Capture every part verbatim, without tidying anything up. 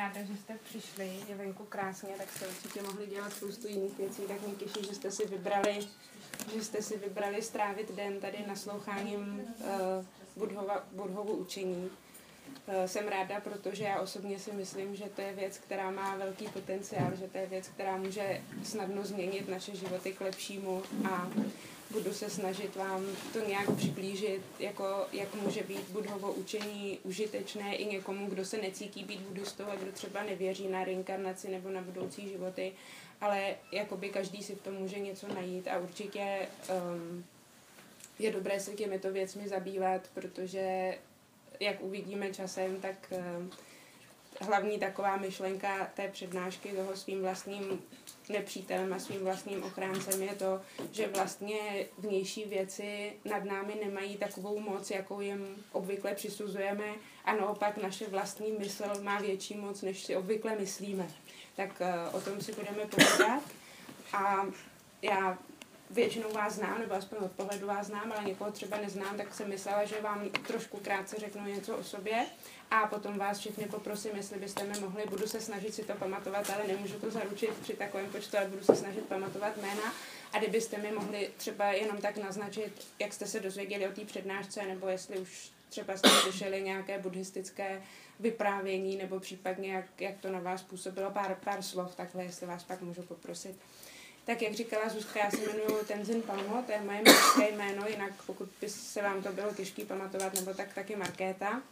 ráda, že jste přišli. Je venku krásně, tak jste určitě mohli dělat spoustu jiných věcí. Tak mě těší, že jste si vybrali, že jste si vybrali strávit den tady nasloucháním uh, Budhova, Budhovu učení. Uh, jsem ráda, protože já osobně si myslím, že to je věc, která má velký potenciál, že to je věc, která může snadno změnit naše životy k lepšímu a budu se snažit vám to nějak přiblížit, jako jak může být Budhovo učení užitečné i někomu, kdo se necítí být buddhistou a kdo třeba nevěří na reinkarnaci nebo na budoucí životy, ale jakoby každý si v tom může něco najít a určitě um, je dobré se těmito věcmi zabývat, protože jak uvidíme časem, tak um, hlavní taková myšlenka té přednášky toho svým vlastním nepřítelem a svým vlastním ochráncem je to, že vlastně vnější věci nad námi nemají takovou moc, jakou jim obvykle přisuzujeme a naopak naše vlastní mysl má větší moc, než si obvykle myslíme. Tak uh, o tom si budeme povídat a já většinou vás znám, nebo aspoň od pohledu vás znám, ale někoho třeba neznám, tak jsem myslela, že vám trošku krátce řeknu něco o sobě a potom vás všechny poprosím, jestli byste mi mohli, budu se snažit si to pamatovat, ale nemůžu to zaručit při takovém počtu, ale budu se snažit pamatovat jména a kdybyste mi mohli třeba jenom tak naznačit, jak jste se dozvěděli o té přednášce, nebo jestli už třeba jste slyšeli nějaké buddhistické vyprávění, nebo případně jak, jak to na vás působilo, pár, pár slov, takhle, jestli vás pak můžu poprosit. Tak jak říkala Zuzka, já se jmenuji Tenzin Palmo, to je moje mužské jméno, jinak pokud by se vám to bylo těžké pamatovat, nebo tak taky Markéta.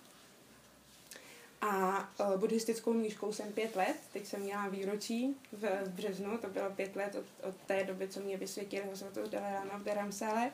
A o, buddhistickou mníškou jsem pět let, teď jsem měla výročí v, v březnu, to bylo pět let od, od té doby, co mě vysvětili ho svatou Dalai Lama v Dharamsale.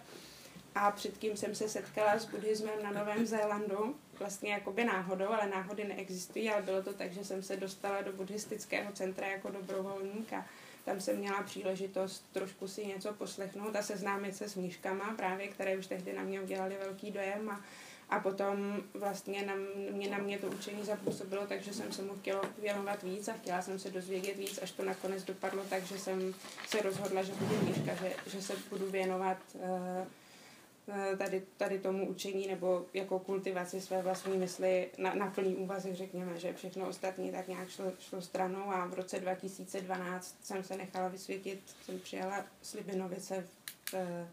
A předtím jsem se setkala s buddhismem na Novém Zélandu, vlastně jakoby náhodou, ale náhody neexistují, ale bylo to tak, že jsem se dostala do buddhistického centra jako dobrovolníka. Tam jsem měla příležitost trošku si něco poslechnout a seznámit se s mníškama, právě které už tehdy na mě udělali velký dojem a, a potom vlastně na mě, na mě to učení zapůsobilo, takže jsem se mu chtěla věnovat víc a chtěla jsem se dozvědět víc, až to nakonec dopadlo, takže jsem se rozhodla, že budu mníška, že, že se budu věnovat uh, Tady, tady tomu učení nebo jako kultivaci své vlastní mysli na, na plný úvazek, řekněme, že všechno ostatní tak nějak šlo, šlo stranou a v roce dva tisíce dvanáct jsem se nechala vysvětit, jsem přijala slibinovice v,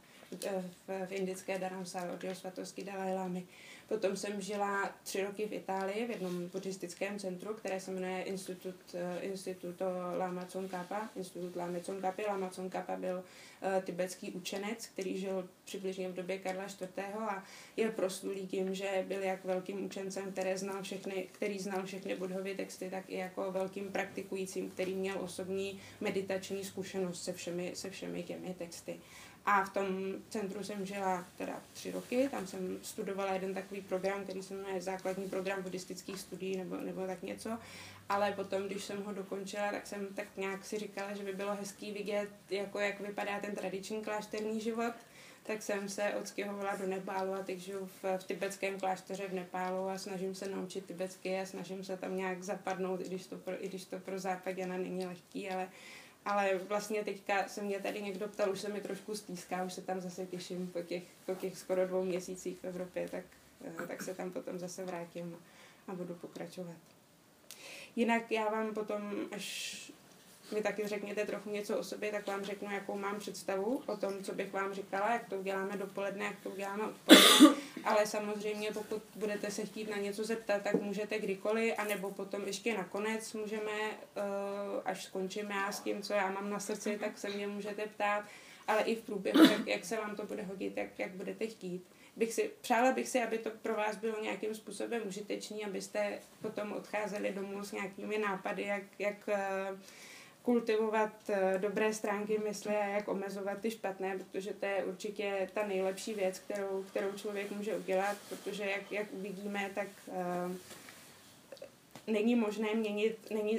v, v, v indické Dharamsale od jeho svatosti Dalai Lamy. Potom jsem žila tři roky v Itálii v jednom buddhistickém centru, které se jmenuje Institut, Instituto Lama Tsongkhapa. Institut Lama Tsongkhapy. Lama Tsongkhapa byl uh, tibetský učenec, který žil přibližně v době Karla čtvrtého. a je proslulý tím, že byl jak velkým učencem, který znal všechny, který znal všechny Budhovy texty, tak i jako velkým praktikujícím, který měl osobní meditační zkušenost se všemi, se všemi těmi texty. A v tom centru jsem žila teda tři roky, tam jsem studovala jeden takový program, který se jmenuje základní program buddhistických studií nebo, nebo tak něco, ale potom, když jsem ho dokončila, tak jsem tak nějak si říkala, že by bylo hezký vidět, jako jak vypadá ten tradiční klášterní život, tak jsem se odstěhovala do Nepálu a teď žiju v, v tibetském klášteře v Nepálu a snažím se naučit tibetsky a snažím se tam nějak zapadnout, i když to pro, i když to pro Západěna není lehký, ale Ale vlastně teďka se mě tady někdo ptal, už se mi trošku stýská, už se tam zase těším po těch, po těch skoro dvou měsících v Evropě, tak, tak se tam potom zase vrátím a budu pokračovat. Jinak já vám potom, až mi taky řekněte trochu něco o sobě, tak vám řeknu, jakou mám představu o tom, co bych vám říkala, jak to uděláme dopoledne, jak to uděláme odpoledne, ale samozřejmě pokud budete se chtít na něco zeptat, tak můžete kdykoliv, anebo potom ještě nakonec můžeme, až skončím já s tím, co já mám na srdci, tak se mě můžete ptát, ale i v průběhu, jak, jak se vám to bude hodit, jak, jak budete chtít. Bych si, přála bych si, aby to pro vás bylo nějakým způsobem užitečný, abyste potom odcházeli domů s nějakými nápady, jak, jak kultivovat dobré stránky mysli a jak omezovat ty špatné, protože to je určitě ta nejlepší věc, kterou, kterou člověk může udělat, protože jak, jak uvidíme, tak uh, není možné měnit, není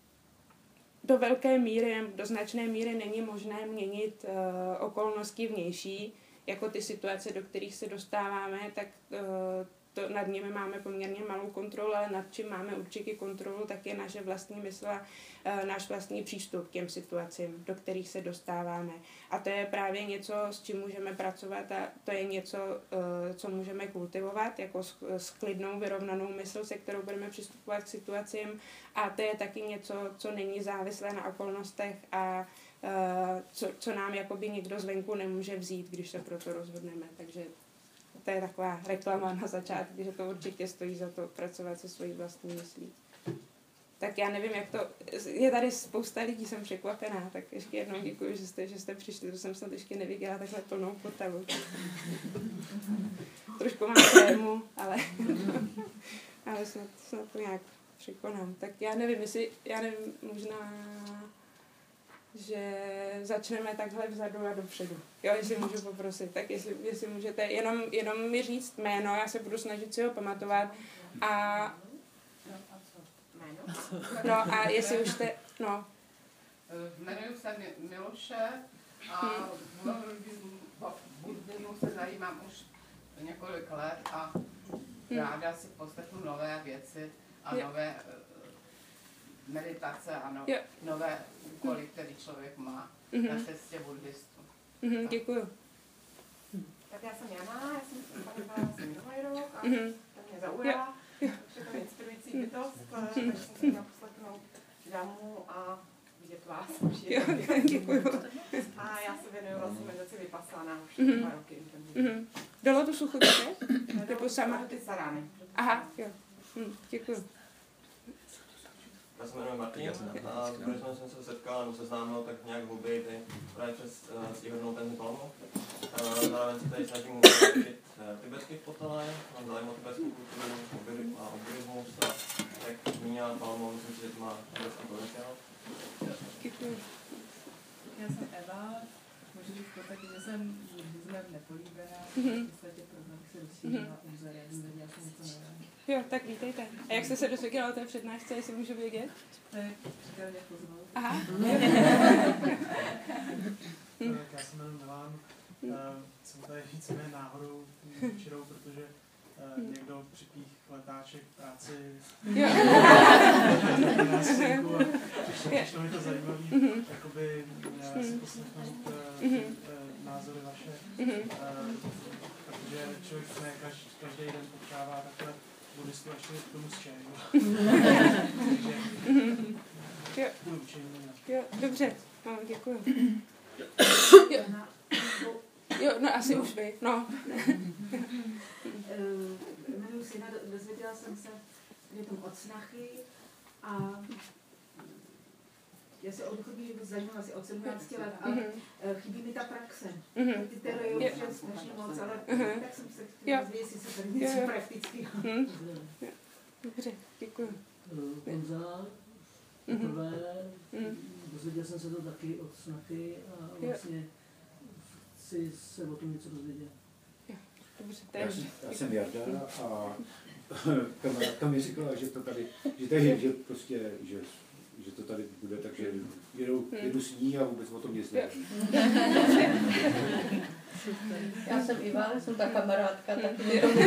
do velké míry, do značné míry není možné měnit uh, okolnosti vnější, jako ty situace, do kterých se dostáváme, tak uh, to nad nimi máme poměrně malou kontrolu, ale nad čím máme určitě kontrolu, tak je naše vlastní mysl a uh, náš vlastní přístup k těm situacím, do kterých se dostáváme. A to je právě něco, s čím můžeme pracovat a to je něco, uh, co můžeme kultivovat, jako s, s klidnou, vyrovnanou mysl, se kterou budeme přistupovat k situacím. A to je taky něco, co není závislé na okolnostech a uh, co, co nám jakoby někdo zvenku nemůže vzít, když se pro to rozhodneme. Takže to je taková reklama na začátku, že to určitě stojí za to pracovat se svojí vlastní myslí. Tak já nevím, jak to... Je tady spousta lidí, jsem překvapená, tak ještě jednou děkuji, že jste, že jste přišli, to jsem snad ještě neviděla takhle plnou potavu. Trošku mám tému, ale, ale snad, snad to nějak překonám. Tak já nevím, jestli, já nevím, možná, že začneme takhle vzadu a dopředu. Jo, jestli můžu poprosit, tak jestli, jestli můžete jenom, jenom mi říct jméno, já se budu snažit si ho pamatovat a no a jestli už jste, no. Jmenuji se Miloše a buddhismu se zajímám už několik let a ráda si poslechnu nové věci a nové meditace a no, nové úkoly, které člověk má na cestě buddhistu. Děkuju. Tak já jsem Jana, já jsem paní jsem minulý rok a to mě zaujala. Všechno inspirující bytost, takže jsem si měla poslechnout dámu a vidět vás. Děkuju. A já se věnuju vlastně meditaci Vipassana už mm-hmm. dva roky. Mm-hmm. Dalo tu Suchodice? Nebo sama? Ty Sarány. Aha, jo. Hm, děkuju. Já se jmenuji Martin a když jsem se setkal nebo seznámil tak nějak v hobby právě přes uh, Stephen Ten Palmu. Uh, zároveň se tady snažím učit uh, tibetský spotané, mám zájem o tibetskou kulturu a o buddhismus a jak zmínila Palmu, myslím si, že to má tibetský potenciál. Děkuji. Já jsem Eva, můžu říct v podstatě, že jsem buddhismem nepolíbená, v podstatě proto bych se rozšířila pouze, já jsem něco nového. Jo, tak vítejte. A jak jste se dozvěděla o té přednášce, jestli můžu vědět? To je příklad, jak pozval. Aha. Tak já se jmenuji Milan. Jsem tady víceméně náhodou včerou, protože uh, někdo připích letáček v práci. Jo. Přišlo mi to zajímavé, jakoby uh, si poslechnout uh, uh, názory vaše, uh, protože člověk ne každý, každý den potkává takhle buddhistu, až je k tomu zčení. Takže budu učení. Jo, dobře, no, děkuji. Jo. Jo, no asi už vy, no. Jmenuji se Jana, dozvěděla jsem se jednou od snachy a já se o duchovní život zajímám asi od sedmnácti let, ale mm-hmm. chybí mi ta praxe. Mm-hmm. Ty teorie už je strašně moc, ale mm-hmm. tak jsem se chtěla dozvědět, jestli se tady něco praktického. Mm-hmm. Dobře, děkuji. Honza, poprvé, dozvěděl jsem se to taky od snachy a vlastně chci se o tom něco dozvědět. Dobře, já, jsem, já jsem Jarda a kamarádka mi říkala, že to tady, že tady, že prostě, že, že to tady bude, takže jedu, jedu s ní a vůbec o tom nic nevím. Já jsem Iva, jsem ta kamarádka, tak mi to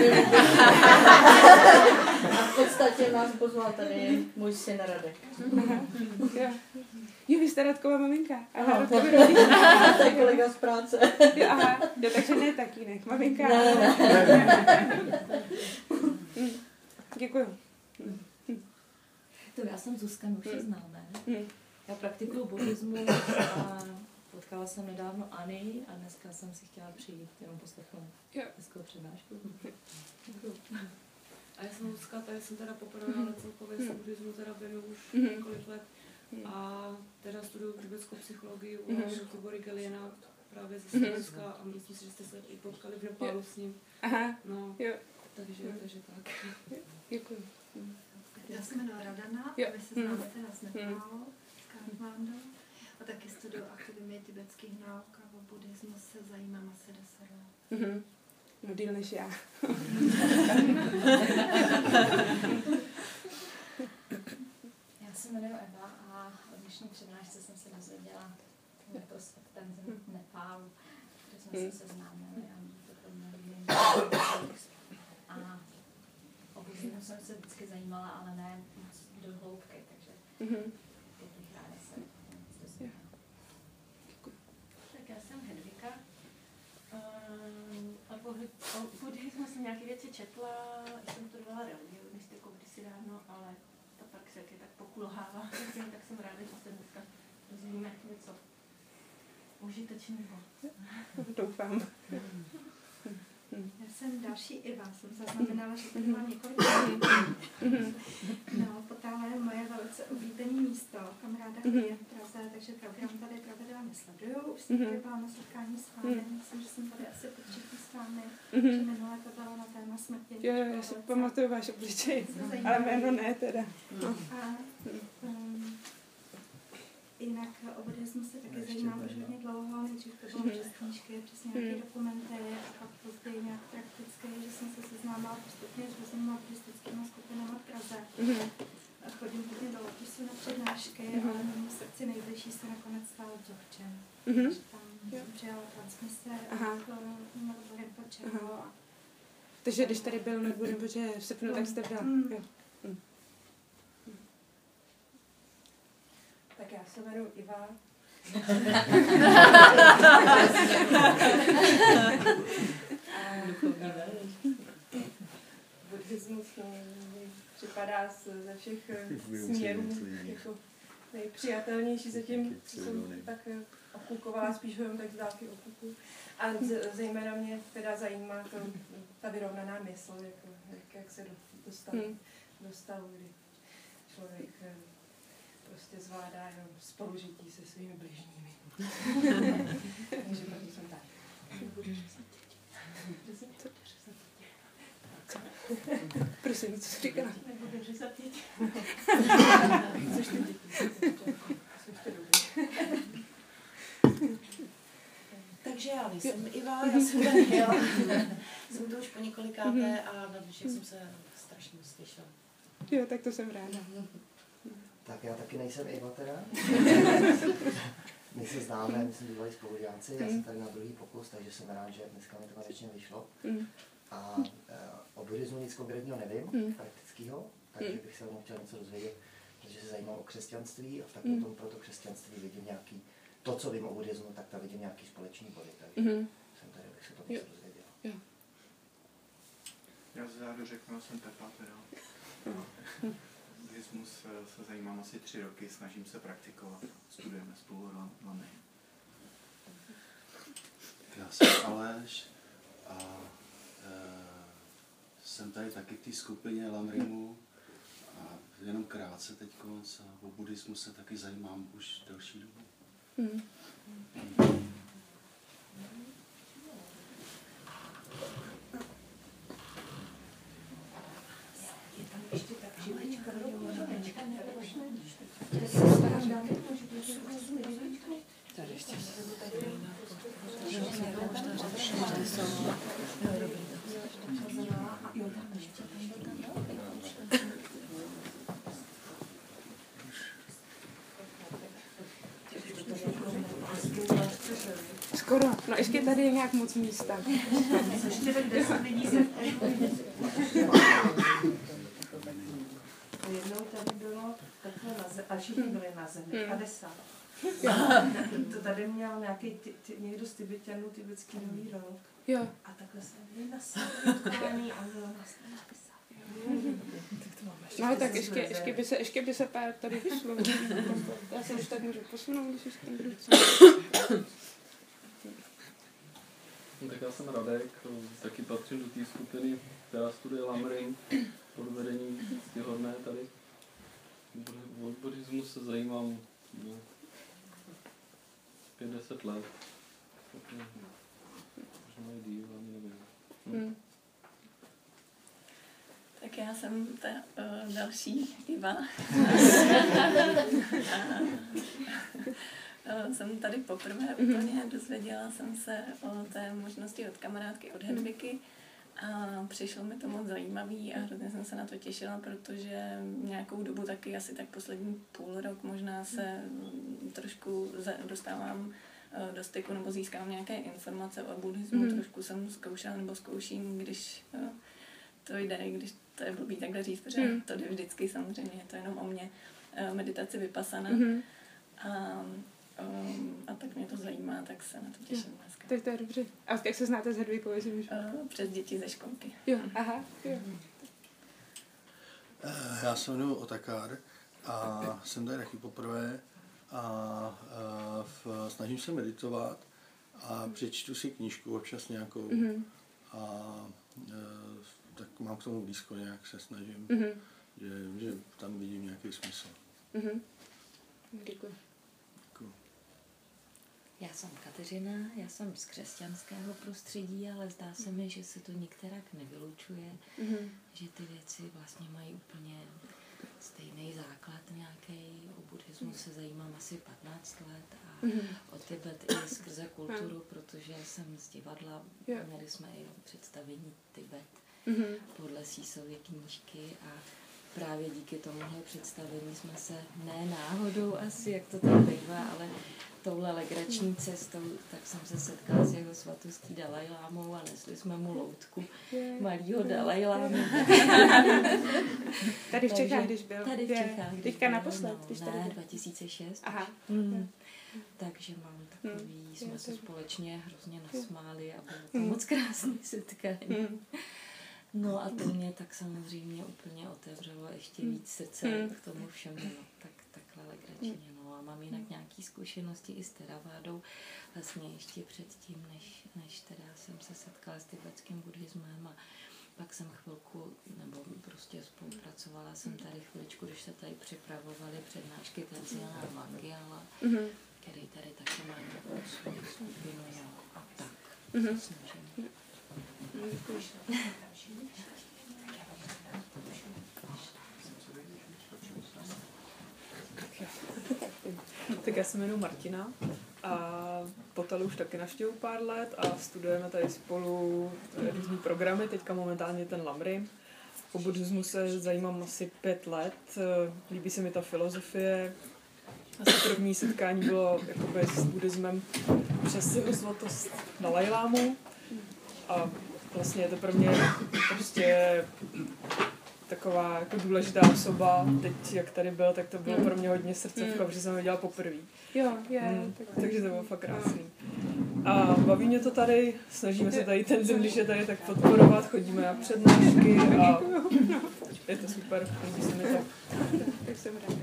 a v podstatě nás pozval tady můj syn Radek. Jo. Jo, vy jste Radkova maminka. Aha, to je kolega z práce. Jo, aha, jo, takže ne tatínek, maminka. Ne, ne. Děkuju. To já jsem Zuzka, my už je známe. Já praktikuju buddhismus a potkala jsem nedávno Ani a dneska jsem si chtěla přijít jenom poslechnout hezkou přednášku. Děkuju. A já jsem Zuzka, tady jsem teda poprvé, ale celkově se buddhismu teda věnuju už několik let. A teda studuju tibetskou psychologii u Tibory Geliena právě ze Slovenska a myslím si, že jste se i potkali v Nepálu s ním. Aha, no, jo. Takže, takže tak. Děkuji. Já se jmenuji Radana a vy se známe teda z Nepálu, z Kathmandu a taky studuju Akademii tibetských nauk a o buddhismu se zajímám asi deset let. Mm-hmm. No, díl než já. Já se jmenuji Eva a o dnešní přednášce jsem se dozvěděla retrospektem z Nepálu, kde jsme se seznámili a to pro mě hodně. A buddhismu jsem se vždycky zajímala, ale ne moc do hloubky, takže Mm-hmm. bych ráda se dozvěděla. Tak já jsem Hedvika. Um, a po, o buddhismu jsem nějaké věci četla, jsem studovala religionistiku kdysi dávno, ale ta praxe je tak pokulhává, tak jsem ráda, že se dneska dozvíme něco užitečného. Doufám. Já jsem další Iva, jsem zaznamenala, že tady mám několik No, potáhle je moje velice oblíbené místo, kam ráda chodím v Praze, takže program tady pravidelně sleduju. Už jsem tady byla na setkání s vámi, myslím, že jsem tady asi po třetí s vámi, že minule to bylo na téma smrti. Jo, já si pamatuju váš obličej, ale jméno ne teda. No. A um, jinak o buddhismu se taky zajímám už hodně dlouho, nejdřív to bylo přes knížky, přes nějaké dokumenty a pak později nějak prakticky, že jsem se seznámila postupně s různými buddhistickými skupinami v Praze. A chodím hodně do Lotusu na přednášky, ale mému srdci nejbližší se nakonec stalo Dzogchen. Takže tam jsem přijala transmise od Rinpocheho. Takže když tady byl Nadbu Rinpoche v srpnu, tak jste byla. Jo. Tak já se jmenuji Iva. Buddhismus připadá ze všech směrů jako nejpřijatelnější zatím, co jsem tak okukovala, spíš ho jen tak z dálky okuku. A zejména mě teda zajímá to, ta vyrovnaná mysl, jako, jak, jak se do stavu, do stavu, kdy člověk prostě zvládá jenom spolužití se svými bližními. Takže proto jsem tady. Prosím, co jsi říkala? Nebudu řezat děti. Což ty děti? Což ty dobrý. Takže já nejsem Iva, já jsem Daniela. Jsem to už po několikáté a na dnešek jsem se strašně moc těšila. Jo, tak to jsem ráda. Tak já taky nejsem Iva teda. My se známe, my jsme bývali spolužáci, já jsem tady na druhý pokus, takže jsem rád, že dneska mi to konečně vyšlo. A uh, o buddhismu nic konkrétního nevím, mm. praktického, takže bych se chtěl něco dozvědět, protože se zajímám o křesťanství a tak mm. potom pro to křesťanství vidím nějaký, to, co vím o buddhismu, tak tam vidím nějaký společný body, takže mm. jsem tady, abych se to něco dozvěděl. Jo. Já zároveň řeknu, jsem Pepa teda. Buddhismus se zajímám asi tři roky, snažím se praktikovat, studujeme spolu Lamy. Já jsem Aleš a e, jsem tady taky v té skupině Lamrimu a jenom krátce teď o buddhismu se taky zajímám už delší dobu. Hmm. Hmm. Je tam ještě tak živečka, tady ještě Skoro, no ještě tady je nějak moc místa. Ještě tak deset lidí se A jednou tady bylo takhle na zemi, a všichni byli na zemi, padesát. To tady měl nějaký ty, ty, někdo z Tibetanů, tibetský nový rok. Jo. A takhle jsme byli na světkování a bylo nás napisat. No tak ještě, ještě, by se, ještě by se pár tady vyšlo. Já se už tak můžu posunout, když už tam budu. No, tak já jsem Radek, taky patřím do té skupiny, která studuje Lamrim pod vedením Stihodné tady. O buddhismu se zajímám no, pět deset let. Možná i díl, ani nevím. Hmm. Tak já jsem ta uh, další Iva. a, jsem tady poprvé úplně, dozvěděla jsem se o té možnosti od kamarádky, od Hedviky. A přišlo mi to moc zajímavý a hrozně jsem se na to těšila, protože nějakou dobu taky, asi tak poslední půl rok možná se trošku dostávám do styku nebo získám nějaké informace o buddhismu. Mm. Trošku jsem zkoušela nebo zkouším, když to jde, když to je blbý takhle říct, protože mm. to jde vždycky samozřejmě, je to jenom o mě, meditace vypasana. Mm. A, um, a tak mě to zajímá, tak se na to těším dneska. Tak to je dobře. A jak se znáte s Hedvikou, jestli můžu? Uh, přes děti ze školky. Jo, aha, jo. Já se jmenuji Otakar a jsem tady taky poprvé a, a v, snažím se meditovat a přečtu si knížku občas nějakou mm-hmm. a, a tak mám k tomu blízko, nějak se snažím, mm-hmm. že, že tam vidím nějaký smysl. Mm-hmm. Děkuji. Děkuji. Já jsem Kateřina, já jsem z křesťanského prostředí, ale zdá se mi, že se to nikterak nevylučuje, mm-hmm. že ty věci vlastně mají úplně stejný základ nějaký. O buddhismu se zajímám asi patnáct let a mm-hmm. o Tibet i skrze kulturu, mm. protože jsem z divadla, yeah. měli jsme i představení Tibet mm-hmm. podle Sísovy knížky a právě díky tomuhle představení jsme se ne náhodou asi, jak to tam bývá, ale touhle legrační cestou, tak jsem se setkala s jeho svatostí Dalajlámou a nesli jsme mu loutku malýho Dalajlámu. Tady v Čechách, když byl? Tady v Čechách. Teďka naposled? No, ne, dva tisíce šest. Aha. Hmm. Takže mám takový, hmm. jsme se společně hrozně nasmáli a bylo to hmm. moc krásné setkání. Hmm. No a to mě tak samozřejmě úplně otevřelo ještě víc srdce hmm. k tomu všemu, no, tak takhle legračně, no a mám jinak nějaký zkušenosti i s Theravádou, vlastně ještě předtím, než, než teda jsem se setkala s tibetským buddhismem a pak jsem chvilku, nebo prostě spolupracovala jsem tady chviličku, když se tady připravovaly přednášky Tenzina Wangyala, mm-hmm. který tady taky má nějakou svou skupinu, jo, a tak. Mm-hmm. Snažím. Děkuji. Tak já se jmenuji Martina a Potalu už taky navštěvuji pár let a studujeme tady spolu různý programy, teďka momentálně ten Lamrim. O buddhismu se zajímám asi pět let, líbí se mi ta filozofie. Asi první setkání bylo jakoby s buddhismem přes jeho svatost Dalajlámu a vlastně je to pro mě prostě taková jako důležitá osoba. Teď, jak tady byl, tak to bylo pro mě hodně srdcovka, protože jsem ho viděla poprvé. Jo, je, hmm, tak, takže to bylo fakt krásný. A baví mě to tady, snažíme se tady ten den, když je tady, tak podporovat, chodíme na přednášky a je to super, líbí se mi to. Tak jsem ráda.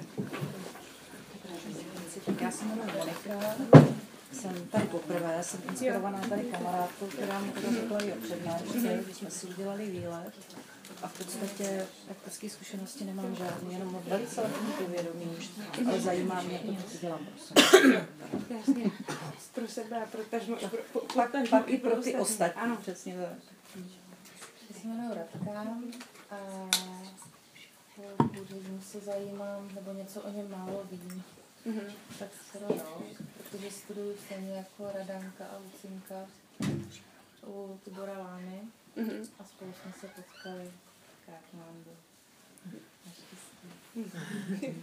Já se jmenuji Monika, jsem tady poprvé, jsem inspirovaná tady kamarádkou, která mi to řekla i o přednášce, když jsme si udělali výlet. A v podstatě praktické zkušenosti nemám žádný, jenom velice lehký povědomí, ale zajímá mě to, co dělám pro sebe. Jasně, pro sebe a pro tažmo, pro, pak, pak i pro ty ostatní. Ano, přesně tak. Já se jmenuji Radka a o buddhismu se zajímám, nebo něco o něm málo vím. Mm-hmm. Tak skoro no, protože studuju stejně jako Radanka a Lucinka u Tibora Lámy mm-hmm. a spolu jsme se potkali v Kathmandu. Naštěstí.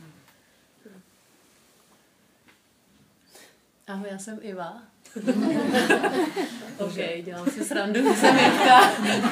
Ahoj, já jsem Iva. OK, dělám si srandu, jsem Jitka.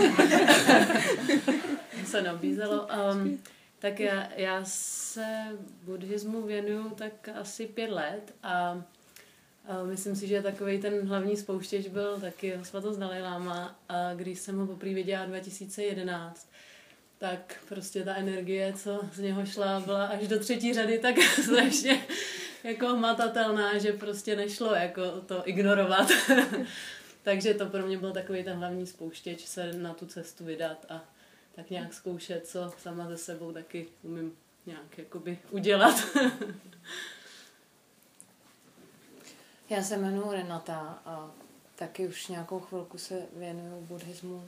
se nabízelo. Um, tak já, já se buddhismu věnuju tak asi pět let a a myslím si, že takovej ten hlavní spouštěč byl taky svatost Dalajláma a když jsem ho poprvé viděla dva tisíce jedenáct, tak prostě ta energie, co z něho šla, byla až do třetí řady tak strašně jako hmatatelná, že prostě nešlo jako to ignorovat. Takže to pro mě byl takový ten hlavní spouštěč se na tu cestu vydat a tak nějak zkoušet, co sama ze sebou taky umím nějak jakoby udělat. Já se jmenuji Renata a taky už nějakou chvilku se věnuju buddhismu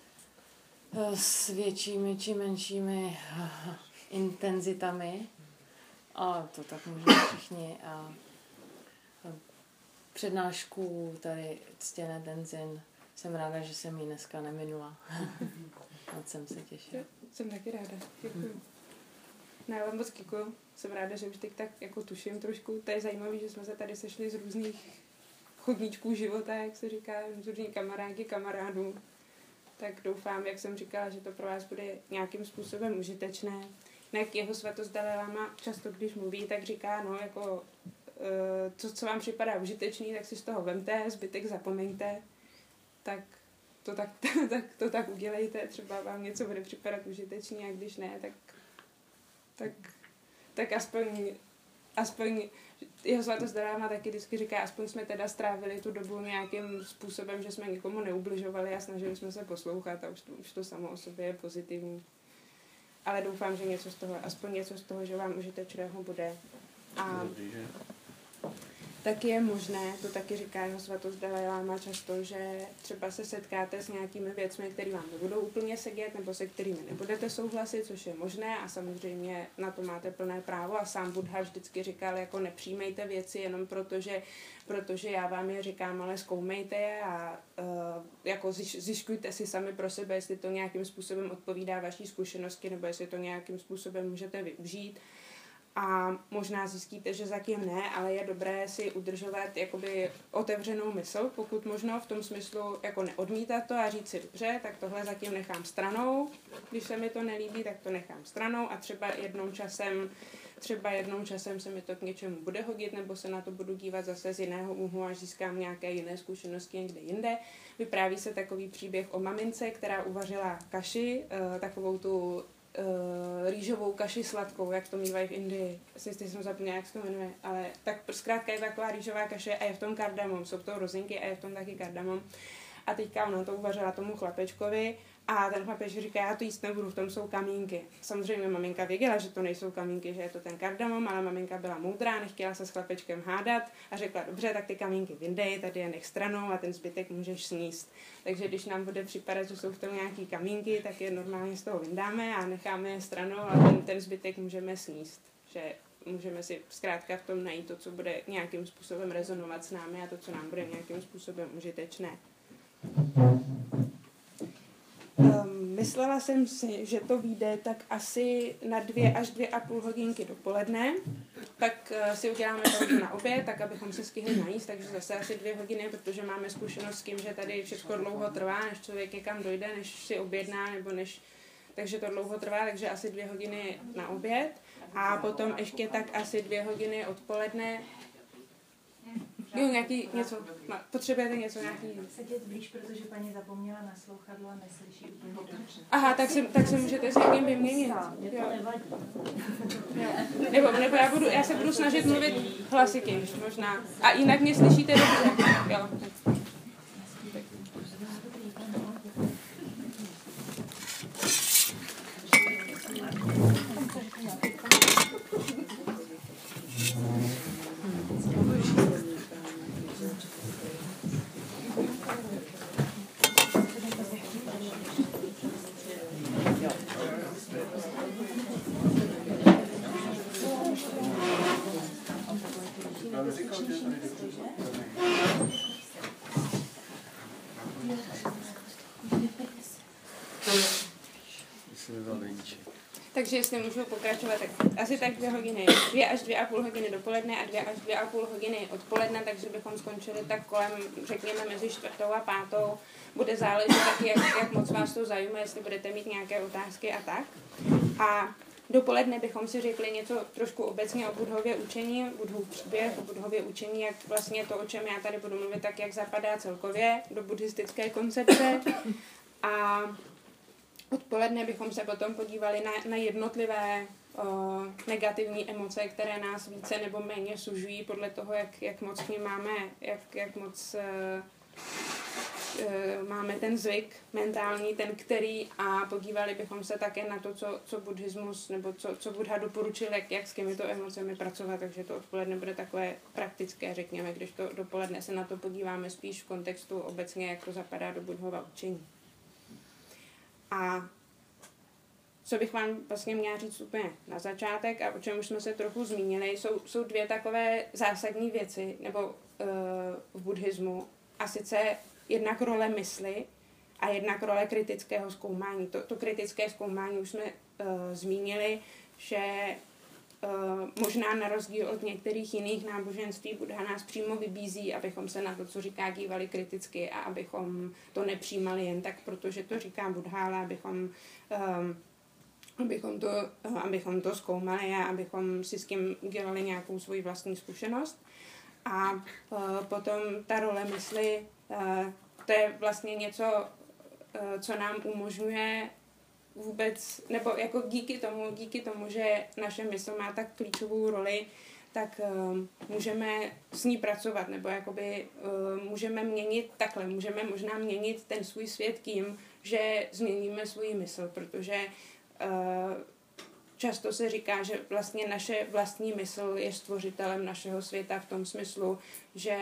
s většími či menšími intenzitami. A to tak možná všichni. A přednášku tady ctěné Tenzin. Jsem ráda, že jsem ji dneska neminula. Moc jsem se těšila. Jsem taky ráda. Děkuju. No, já vám moc děkuju. Jsem ráda, že už teď tak jako tuším trošku. To je zajímavé, že jsme se tady sešli z různých chodníčků života, jak se říká, z různých kamarádky, kamarádů. tak doufám, jak jsem říkala, že to pro vás bude nějakým způsobem užitečné. Jinak jeho svatost Dalaj Lama často, když mluví, tak říká, no, jako to, co vám připadá užitečný, tak si z toho vemte, zbytek zapomeňte, tak to tak, tak, to tak udělejte, třeba vám něco bude připadat užitečný a když ne, tak, tak, tak aspoň, aspoň jeho svatost Dalaj Lama taky vždycky říká, aspoň jsme teda strávili tu dobu nějakým způsobem, že jsme nikomu neubližovali a snažili jsme se poslouchat a už to, už to samo o sobě je pozitivní. Ale doufám, že něco z toho, aspoň něco z toho, že vám užitečného bude. A taky je možné, to taky říká jeho svatost Dalaj Lama často, že třeba se setkáte s nějakými věcmi, které vám nebudou úplně sedět, nebo se kterými nebudete souhlasit, což je možné a samozřejmě na to máte plné právo a sám Buddha vždycky říkal, jako nepřijímejte věci jenom proto, že, protože já vám je říkám, ale zkoumejte je a uh, jako zjišťujte si sami pro sebe, jestli to nějakým způsobem odpovídá vaší zkušenosti, nebo jestli to nějakým způsobem můžete využít. A možná zjistíte, že zatím ne, ale je dobré si udržovat jakoby otevřenou mysl, pokud možno v tom smyslu jako neodmítat to a říct si dobře, tak tohle zatím nechám stranou, když se mi to nelíbí, tak to nechám stranou a třeba jednou časem, třeba jednou časem se mi to k něčemu bude hodit, nebo se na to budu dívat zase z jiného úhlu, až získám nějaké jiné zkušenosti někde jinde. Vypráví se takový příběh o mamince, která uvařila kaši, takovou tu Uh, rýžovou kaši sladkou, jak to mývají v Indii. Asi jsem zapomněla, jak se to jmenuje, ale tak zkrátka je taková rýžová kaše a je v tom kardamom. Jsou to rozinky a je v tom taky kardamom. A teďka ona to uvařila tomu chlapečkovi a ten chlapeček říká, já to jíst nebudu, v tom jsou kamínky. Samozřejmě maminka věděla, že to nejsou kamínky, že je to ten kardamom, ale maminka byla moudrá, nechtěla se s chlapečkem hádat a řekla, dobře, tak ty kamínky vyndej, tady je nech stranou a ten zbytek můžeš sníst. Takže když nám bude připadat, že jsou v tom nějaký kamínky, tak je normálně z toho vyndáme a necháme je stranou a ten, ten zbytek můžeme sníst. Že můžeme si zkrátka v tom najít to, co bude nějakým způsobem rezonovat s námi a to, co nám bude nějakým způsobem užitečné. Um, myslela jsem si, že to vyjde tak asi na dvě až dvě a půl hodinky dopoledne. Pak uh, si uděláme pauzu na oběd, tak abychom se stihli najíst, takže zase asi dvě hodiny, protože máme zkušenost s tím, že tady všechno dlouho trvá, než člověk někam dojde, než si objedná, nebo než... Takže to dlouho trvá, takže asi dvě hodiny na oběd. A potom ještě tak asi dvě hodiny odpoledne. Jo, nějaký něco, potřebujete něco nějaký... Sedět blíž, protože paní zapomněla na sluchadlo a neslyší úplně dobře. Aha, tak se, tak se můžete s někým vyměnit. Jo. Jo. Nebo, nebo já, budu, já se budu snažit mluvit hlasitěji, možná. A jinak mě slyšíte dobře. Jo. Takže jestli můžu pokračovat, tak asi tak dvě hodiny, dvě až dvě a půl hodiny dopoledne a dvě až dvě a půl hodiny odpoledne, takže bychom skončili tak kolem, řekněme, mezi čtvrtou a pátou. Bude záležet taky, jak, jak moc vás to zajímá, jestli budete mít nějaké otázky a tak. A dopoledne bychom si řekli něco trošku obecně o Buddhově učení, Buddhův příběh, o Buddhově učení, jak vlastně to, o čem já tady budu mluvit, tak jak zapadá celkově do buddhistické koncepce. A odpoledne bychom se potom podívali na, na jednotlivé o, negativní emoce, které nás více nebo méně sužují podle toho, jak, jak moc k nim máme, jak, jak moc uh, uh, máme ten zvyk mentální, ten který, a podívali bychom se také na to, co, co buddhismus nebo co, co Buddha doporučil, jak, jak s těmito emocemi pracovat, takže to odpoledne bude takové praktické, řekněme, když to dopoledne se na to podíváme spíš v kontextu obecně, jak to zapadá do Buddhova učení. A co bych vám vlastně měla říct úplně na začátek a o čem už jsme se trochu zmínili, jsou, jsou dvě takové zásadní věci nebo uh, v buddhismu, a sice jednak role mysli a jednak role kritického zkoumání. To, to kritické zkoumání už jsme uh, zmínili, že možná na rozdíl od některých jiných náboženství Buddha nás přímo vybízí, abychom se na to, co říká, dívali kriticky a abychom to nepřijímali jen tak, protože to říká Buddha, ale abychom, um, abychom, to, abychom to zkoumali a abychom si s tím udělali nějakou svoji vlastní zkušenost. A uh, potom ta role mysli, uh, to je vlastně něco, uh, co nám umožňuje vůbec, nebo jako díky tomu, díky tomu, že naše mysl má tak klíčovou roli, tak uh, můžeme s ní pracovat, nebo jakoby uh, můžeme měnit takhle, můžeme možná měnit ten svůj svět tím, že změníme svůj mysl, protože uh, často se říká, že vlastně naše vlastní mysl je stvořitelem našeho světa v tom smyslu, že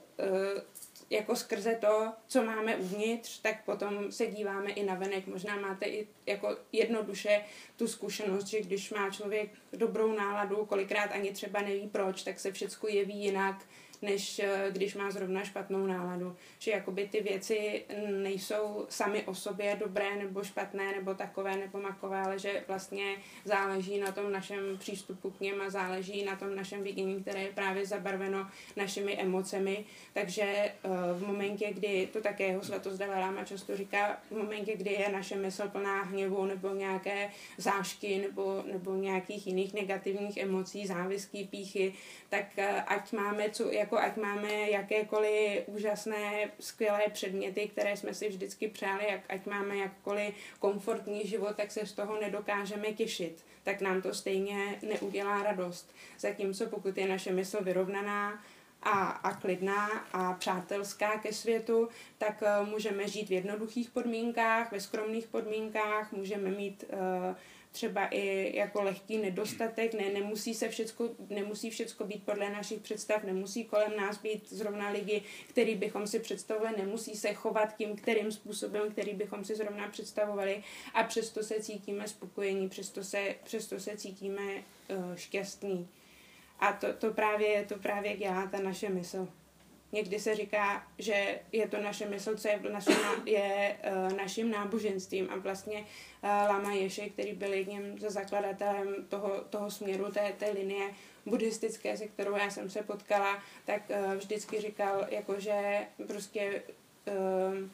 uh, jako skrze to, co máme uvnitř, tak potom se díváme i navenek. Možná máte i jako jednoduše tu zkušenost, že když má člověk dobrou náladu, kolikrát ani třeba neví proč, tak se všecko jeví jinak, než když má zrovna špatnou náladu. Že jakoby ty věci nejsou sami o sobě dobré nebo špatné nebo takové nebo makové, ale že vlastně záleží na tom našem přístupu k něm a záleží na tom našem vidění, které je právě zabarveno našimi emocemi. Takže v momentě, kdy, to také jeho svatost Dalaj Lama často říká, v momentě, kdy je naše mysl plná hněvu nebo nějaké zášky nebo, nebo nějakých jiných negativních emocí, závistí, pýchy, tak ať máme co, jako ať máme jakékoliv úžasné, skvělé předměty, které jsme si vždycky přáli, jak, ať máme jakkoliv komfortní život, tak se z toho nedokážeme těšit, tak nám to stejně neudělá radost. Zatímco pokud je naše mysl vyrovnaná a, a klidná a přátelská ke světu, tak uh, můžeme žít v jednoduchých podmínkách, ve skromných podmínkách, můžeme mít uh, třeba i jako lehký nedostatek, ne, nemusí se všecko, nemusí všecko být podle našich představ, nemusí kolem nás být zrovna lidi, který bychom si představovali, nemusí se chovat tím, kterým způsobem, který bychom si zrovna představovali a přesto se cítíme spokojení, přesto se, přesto se cítíme uh, šťastní. A to, to, právě, to právě dělá ta naše mysl. Někdy se říká, že je to naše mysl, co je, naše, je uh, naším náboženstvím a vlastně uh, Lama Ješe, který byl jedním ze zakladatelem toho, toho směru, té, té linie buddhistické, se kterou já jsem se potkala, tak uh, vždycky říkal, jako, že prostě uh,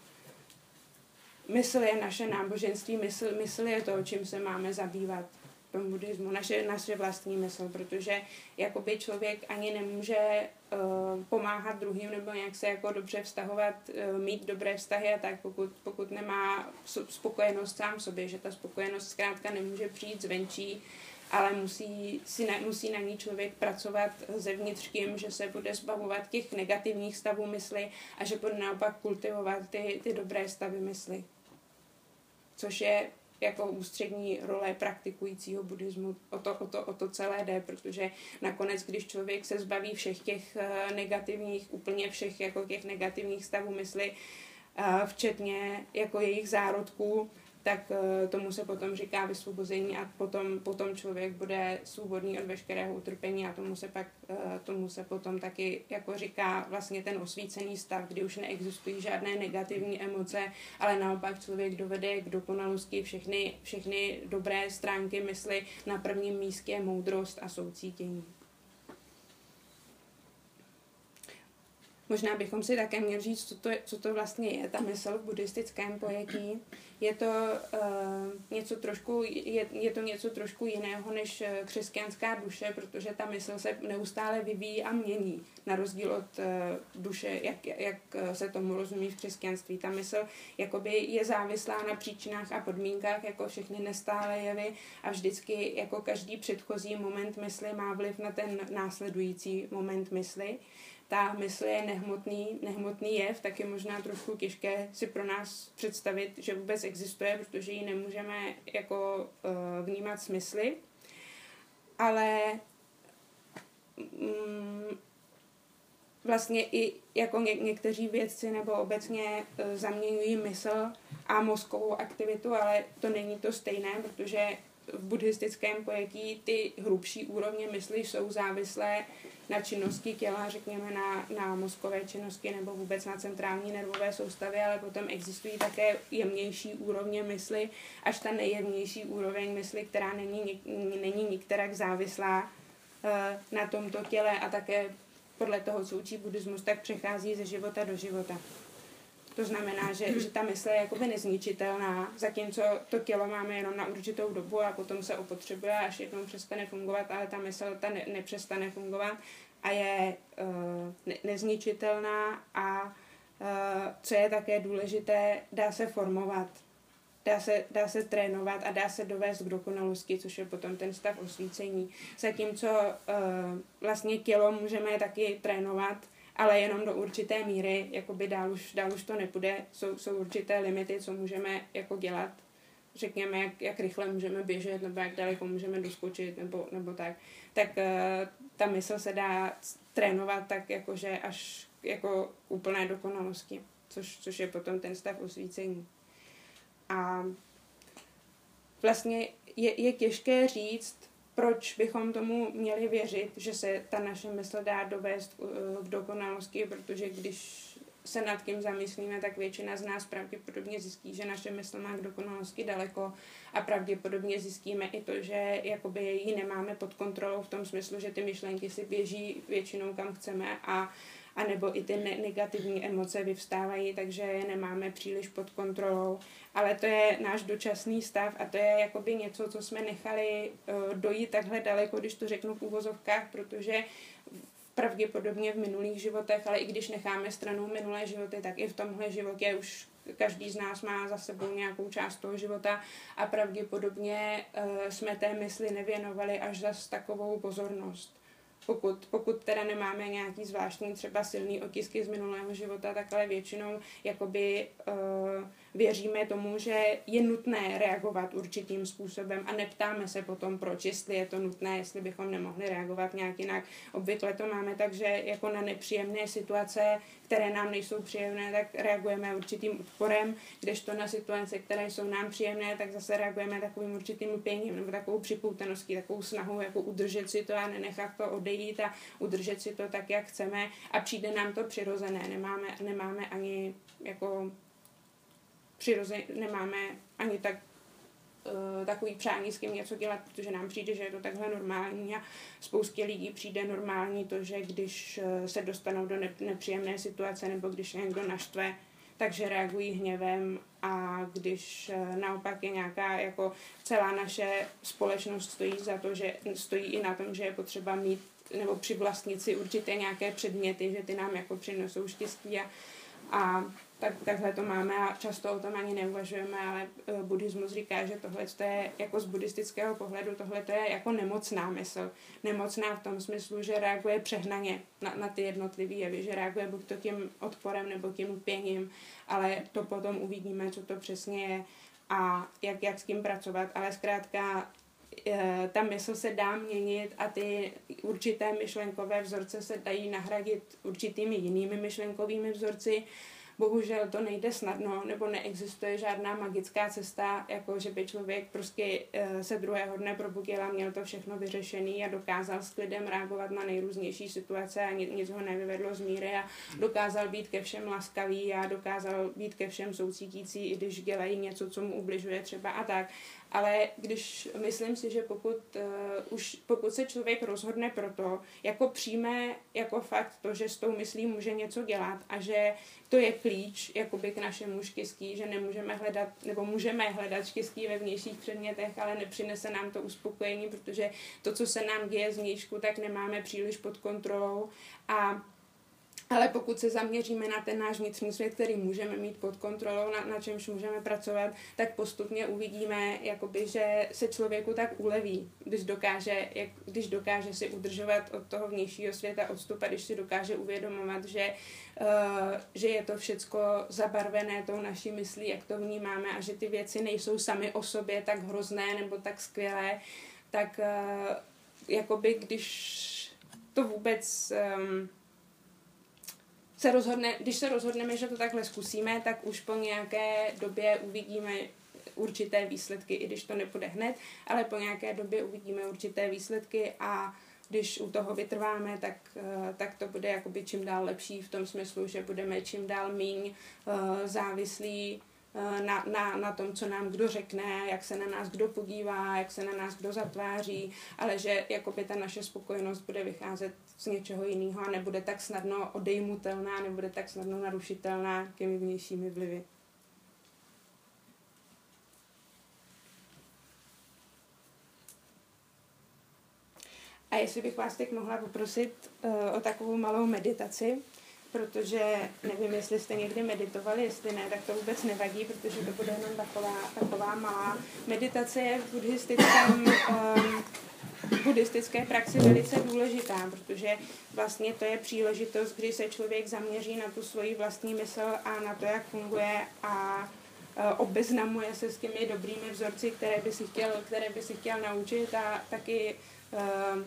mysl je naše náboženství, mysl, mysl je to, čím se máme zabývat. Buddhismu, naše, naše vlastní mysl, protože jakoby člověk ani nemůže uh, pomáhat druhým nebo nějak se jako dobře vztahovat, uh, mít dobré vztahy a tak, pokud, pokud nemá spokojenost sám v sobě, že ta spokojenost zkrátka nemůže přijít zvenčí, ale musí, si na, musí na ní člověk pracovat zevnitř tím, že se bude zbavovat těch negativních stavů mysli a že bude naopak kultivovat ty, ty dobré stavy mysli. Což je jako ústřední role praktikujícího buddhismu. O to, o, to, o to celé jde, protože nakonec, když člověk se zbaví všech těch negativních, úplně všech jako těch negativních stavů mysli, včetně jako jejich zárodků, tak tomu se potom říká vysvobození a potom, potom člověk bude svobodný od veškerého utrpení a tomu se pak tomu se potom taky jako říká vlastně ten osvícený stav, kdy už neexistují žádné negativní emoce, ale naopak člověk dovede k dokonalosti všechny, všechny dobré stránky mysli, na prvním místě moudrost a soucítění. Možná bychom si také měli říct, co to, co to vlastně je, ta mysl v buddhistickém pojetí. Je to, uh, něco trošku, je, je to něco trošku jiného než křesťanská duše, protože ta mysl se neustále vyvíjí a mění, na rozdíl od uh, duše, jak, jak se tomu rozumí v křesťanství. Ta mysl jakoby je závislá na příčinách a podmínkách, jako všechny nestálé jevy a vždycky jako každý předchozí moment mysli má vliv na ten následující moment mysli. Ta mysl je nehmotný, nehmotný jev, tak je možná trošku těžké si pro nás představit, že vůbec existuje, protože ji nemůžeme jako uh, vnímat smysly. Ale um, vlastně i jako ně, někteří vědci nebo obecně uh, zaměňují mysl a mozkovou aktivitu, ale to není to stejné, protože v buddhistickém pojetí ty hrubší úrovně mysli jsou závislé na činnosti těla, řekněme na, na mozkové činnosti nebo vůbec na centrální nervové soustavy, ale potom existují také jemnější úrovně mysli, až ta nejjemnější úroveň mysli, která není, není nikterak závislá na tomto těle a také podle toho, co učí buddhismus, tak přechází ze života do života. To znamená, že, že ta mysl je jakoby nezničitelná, zatímco to tělo máme jenom na určitou dobu a potom se opotřebuje, až jednou přestane fungovat, ale ta mysl ta ne, nepřestane fungovat a je uh, ne, nezničitelná a uh, co je také důležité, dá se formovat, dá se, dá se trénovat a dá se dovést k dokonalosti, což je potom ten stav osvícení. Zatímco uh, vlastně tělo můžeme taky trénovat, ale jenom do určité míry, jakoby dál už, dál už to nepůjde, jsou, jsou určité limity, co můžeme jako dělat, řekněme, jak, jak rychle můžeme běžet, nebo jak daleko můžeme doskočit, nebo, nebo tak, tak uh, ta mysl se dá trénovat tak, jakože až jako úplné dokonalosti, což, což je potom ten stav osvícení. A vlastně je, je těžké říct, proč bychom tomu měli věřit, že se ta naše mysl dá dovést k dokonalosti, protože když se nad tím zamyslíme, tak většina z nás pravděpodobně zjistí, že naše mysl má k dokonalosti daleko a pravděpodobně zjistíme i to, že jakoby ji nemáme pod kontrolou v tom smyslu, že ty myšlenky si běží většinou kam chceme a a nebo i ty ne- negativní emoce vyvstávají, takže je nemáme příliš pod kontrolou. Ale to je náš dočasný stav a to je jakoby něco, co jsme nechali uh, dojít takhle daleko, když to řeknu v úvozovkách, protože pravděpodobně v minulých životech, ale i když necháme stranou minulé životy, tak i v tomhle životě už každý z nás má za sebou nějakou část toho života a pravděpodobně uh, jsme té mysli nevěnovali až zas takovou pozornost. Pokud, pokud teda nemáme nějaký zvláštní třeba silný otisky z minulého života, tak ale většinou jakoby uh, věříme tomu, že je nutné reagovat určitým způsobem a neptáme se potom, proč, jestli je to nutné, jestli bychom nemohli reagovat nějak jinak. Obvykle to máme tak, že jako na nepříjemné situace, které nám nejsou příjemné, tak reagujeme určitým odporem, kdežto na situace, které jsou nám příjemné, tak zase reagujeme takovým určitým lpěním nebo takovou připoutaností, takovou snahou jako udržet si to a nenechat to odejít a udržet si to tak, jak chceme a přijde nám to přirozené. Nemáme, nemáme ani jako přirozeně, nemáme ani tak uh, takový přání s kým něco dělat, protože nám přijde, že je to takhle normální a spoustě lidí přijde normální to, že když uh, se dostanou do ne- nepříjemné situace nebo když někdo naštve, takže reagují hněvem a když uh, naopak je nějaká, jako celá naše společnost stojí za to, že stojí i na tom, že je potřeba mít nebo přivlastnit si určité nějaké předměty, že ty nám jako přinesou štěstí a, a tak, takhle to máme a často o tom ani neuvažujeme, ale uh, buddhismus říká, že tohle je jako z buddhistického pohledu, tohle je jako nemocná mysl. Nemocná v tom smyslu, že reaguje přehnaně na, na ty jednotlivé jevy, že reaguje buď to tím odporem nebo tím lpěním, ale to potom uvidíme, co to přesně je a jak, jak s tím pracovat, ale zkrátka ta mysl se dá měnit a ty určité myšlenkové vzorce se dají nahradit určitými jinými myšlenkovými vzorci. Bohužel to nejde snadno, nebo neexistuje žádná magická cesta, jako že by člověk prostě se druhého dne probudil a měl to všechno vyřešený a dokázal s klidem reagovat na nejrůznější situace a nic ho nevyvedlo z míry a dokázal být ke všem laskavý a dokázal být ke všem soucítící, i když dělají něco, co mu ubližuje třeba a tak. Ale když myslím si, že pokud, uh, už, pokud se člověk rozhodne pro to, jako přijme jako fakt to, že s tou myslí může něco dělat a že to je klíč jakoby k našemu štěstí, že nemůžeme hledat, nebo můžeme hledat štěstí ve vnějších předmětech, ale nepřinese nám to uspokojení, protože to, co se nám děje zvnějšku, tak nemáme příliš pod kontrolou a ale pokud se zaměříme na ten náš vnitřní svět, který můžeme mít pod kontrolou, na, na čemž můžeme pracovat, tak postupně uvidíme, jakoby, že se člověku tak uleví, když dokáže, jak, když dokáže si udržovat od toho vnějšího světa odstup a když si dokáže uvědomovat, že, uh, že je to všecko zabarvené tou naší myslí, jak to vnímáme a že ty věci nejsou samy o sobě tak hrozné nebo tak skvělé, tak uh, jakoby, když to vůbec... Um, Se rozhodne, když se rozhodneme, že to takhle zkusíme, tak už po nějaké době uvidíme určité výsledky, i když to nepůjde hned, ale po nějaké době uvidíme určité výsledky a když u toho vytrváme, tak, tak to bude jakoby čím dál lepší v tom smyslu, že budeme čím dál míň závislí na, na, na tom, co nám kdo řekne, jak se na nás kdo podívá, jak se na nás kdo zatváří, ale že jakoby ta naše spokojenost bude vycházet z něčeho jiného a nebude tak snadno odejmutelná, nebude tak snadno narušitelná těmi vnějšími vlivy. A jestli bych vás teď mohla poprosit uh, o takovou malou meditaci, protože nevím, jestli jste někdy meditovali, jestli ne, tak to vůbec nevadí, protože to bude jenom taková, taková malá meditace je v buddhistickém, um, buddhistické praxi velice důležitá, protože vlastně to je příležitost, kdy se člověk zaměří na tu svoji vlastní mysl a na to, jak funguje a uh, obeznamuje se s těmi dobrými vzorci, které by si chtěl, které by si chtěl naučit a taky uh,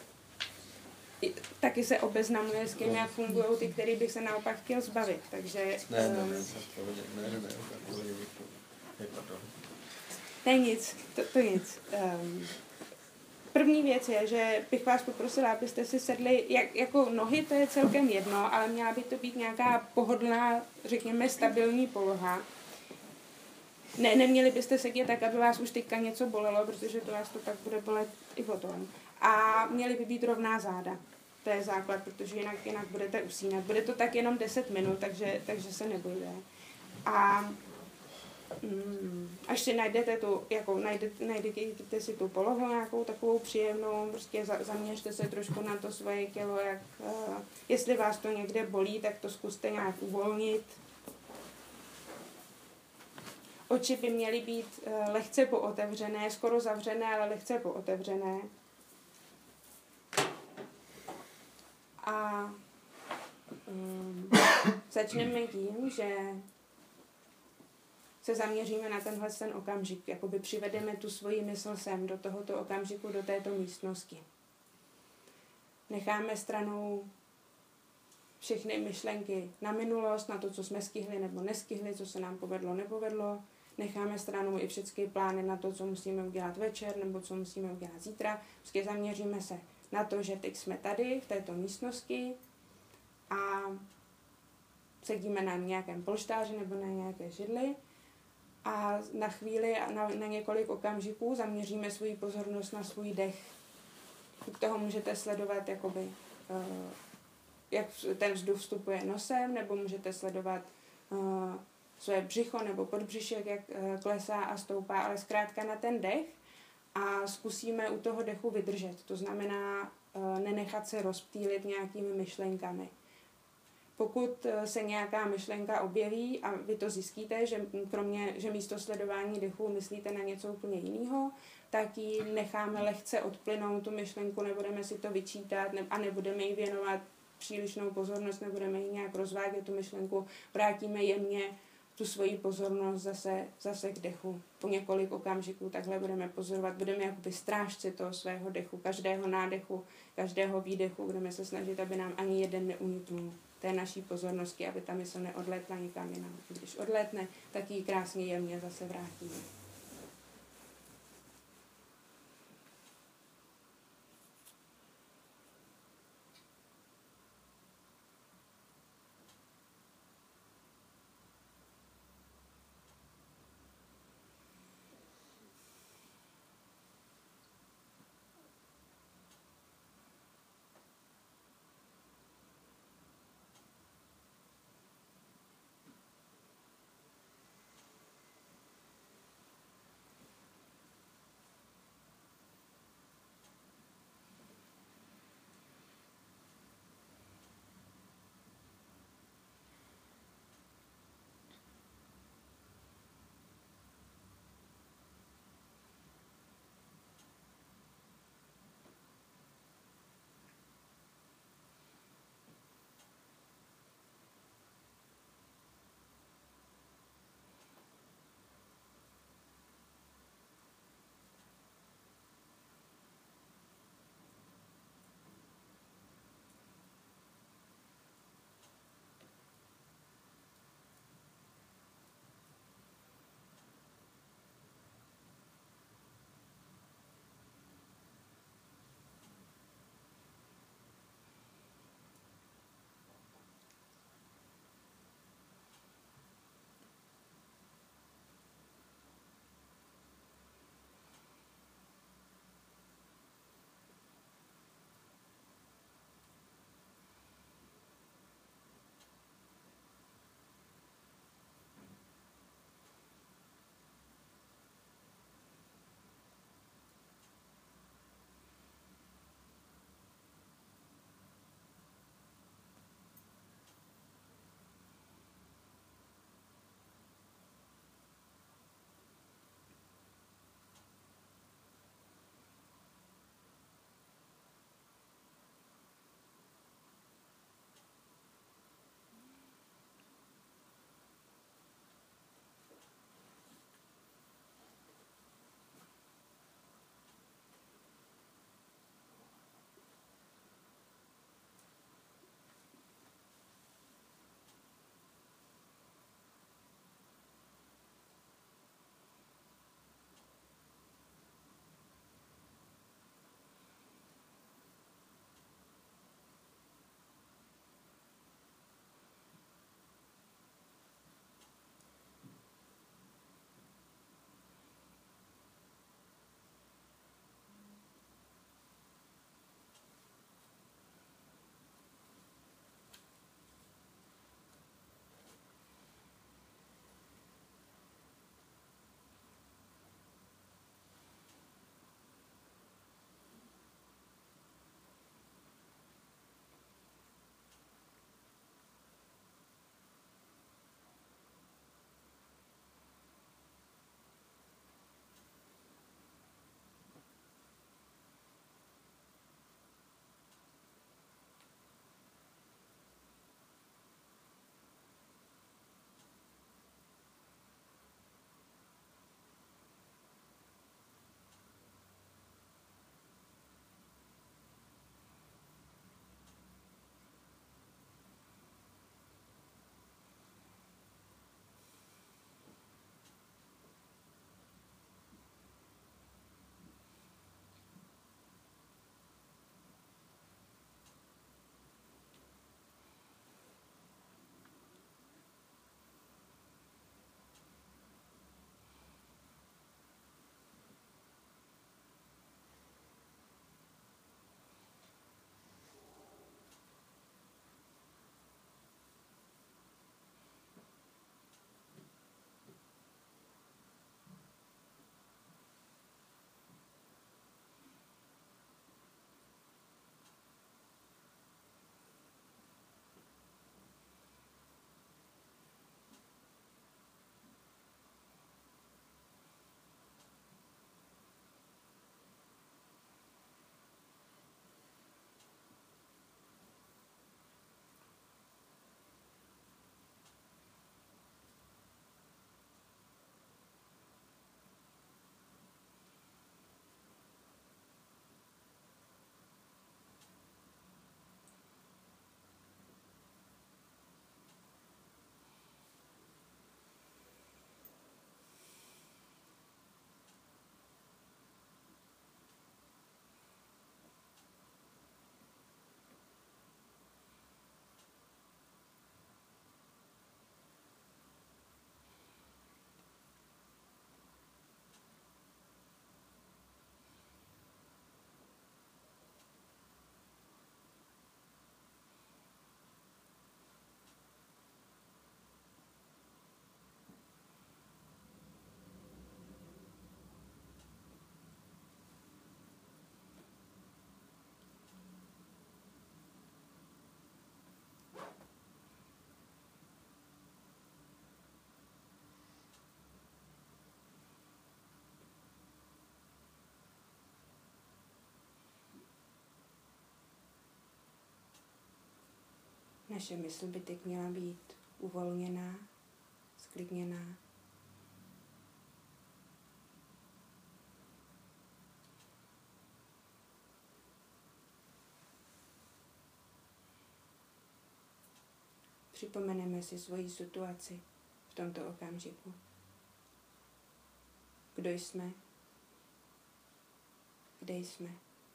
taky se obeznamuje s tím, jak fungují ty, který bych se naopak chtěl zbavit. Takže... Ne, ne, um, ne, ne, ne, ne, ne, ne, nic, to, to nic. Um, první věc je, že bych vás poprosila, abyste si sedli, jak, jako nohy, to je celkem jedno, ale měla by to být nějaká pohodlná, řekněme, stabilní poloha. Ne, neměli byste sedět tak, aby vás už teďka něco bolelo, protože to vás to pak bude bolet i potom. A měly by být rovná záda. To je základ, protože jinak, jinak budete usínat. Bude to tak jenom deset minut, takže, takže se nebojte. A mm, až si najdete tu, jako najdete, najdete si tu polohu nějakou takovou příjemnou, prostě za, zaměřte se trošku na to svoje tělo, jak, uh, jestli vás to někde bolí, tak to zkuste nějak uvolnit. Oči by měly být uh, lehce pootevřené, skoro zavřené, ale lehce pootevřené. A um, začneme tím, že se zaměříme na tenhle ten okamžik, jakoby přivedeme tu svoji mysl sem, do tohoto okamžiku, do této místnosti. Necháme stranou všechny myšlenky na minulost, na to, co jsme stihli nebo nestihli, co se nám povedlo, nepovedlo. Necháme stranou i všechny plány na to, co musíme udělat večer nebo co musíme udělat zítra. Prostě zaměříme se na to, že teď jsme tady, v této místnosti a sedíme na nějakém polštáři nebo na nějaké židli a na chvíli, na, na několik okamžiků zaměříme svou pozornost na svůj dech. K toho můžete sledovat, jakoby, uh, jak ten vzduch vstupuje nosem, nebo můžete sledovat uh, své břicho nebo podbřišek, jak uh, klesá a stoupá, ale zkrátka na ten dech a zkusíme u toho dechu vydržet. To znamená uh, nenechat se rozptýlit nějakými myšlenkami. Pokud se nějaká myšlenka objeví a vy to zjistíte, že, kromě, že místo sledování dechu myslíte na něco úplně jiného, tak ji necháme lehce odplynout, tu myšlenku, nebudeme si to vyčítat ne, a nebudeme jí věnovat přílišnou pozornost, nebudeme jí nějak rozvádět tu myšlenku, vrátíme jemně tu svoji pozornost zase, zase k dechu. Po několik okamžiků takhle budeme pozorovat, budeme jakoby strážci toho svého dechu, každého nádechu, každého výdechu, budeme se snažit, aby nám ani jeden neuniknul té naší pozornosti, aby ta mysl neodlétla nikam jinam. Když odlétne, tak ji krásně jemně zase vrátíme. Naše mysl by teď měla být uvolněná, sklidněná. Připomeneme si svoji situaci v tomto okamžiku. Kdo jsme? Kde jsme?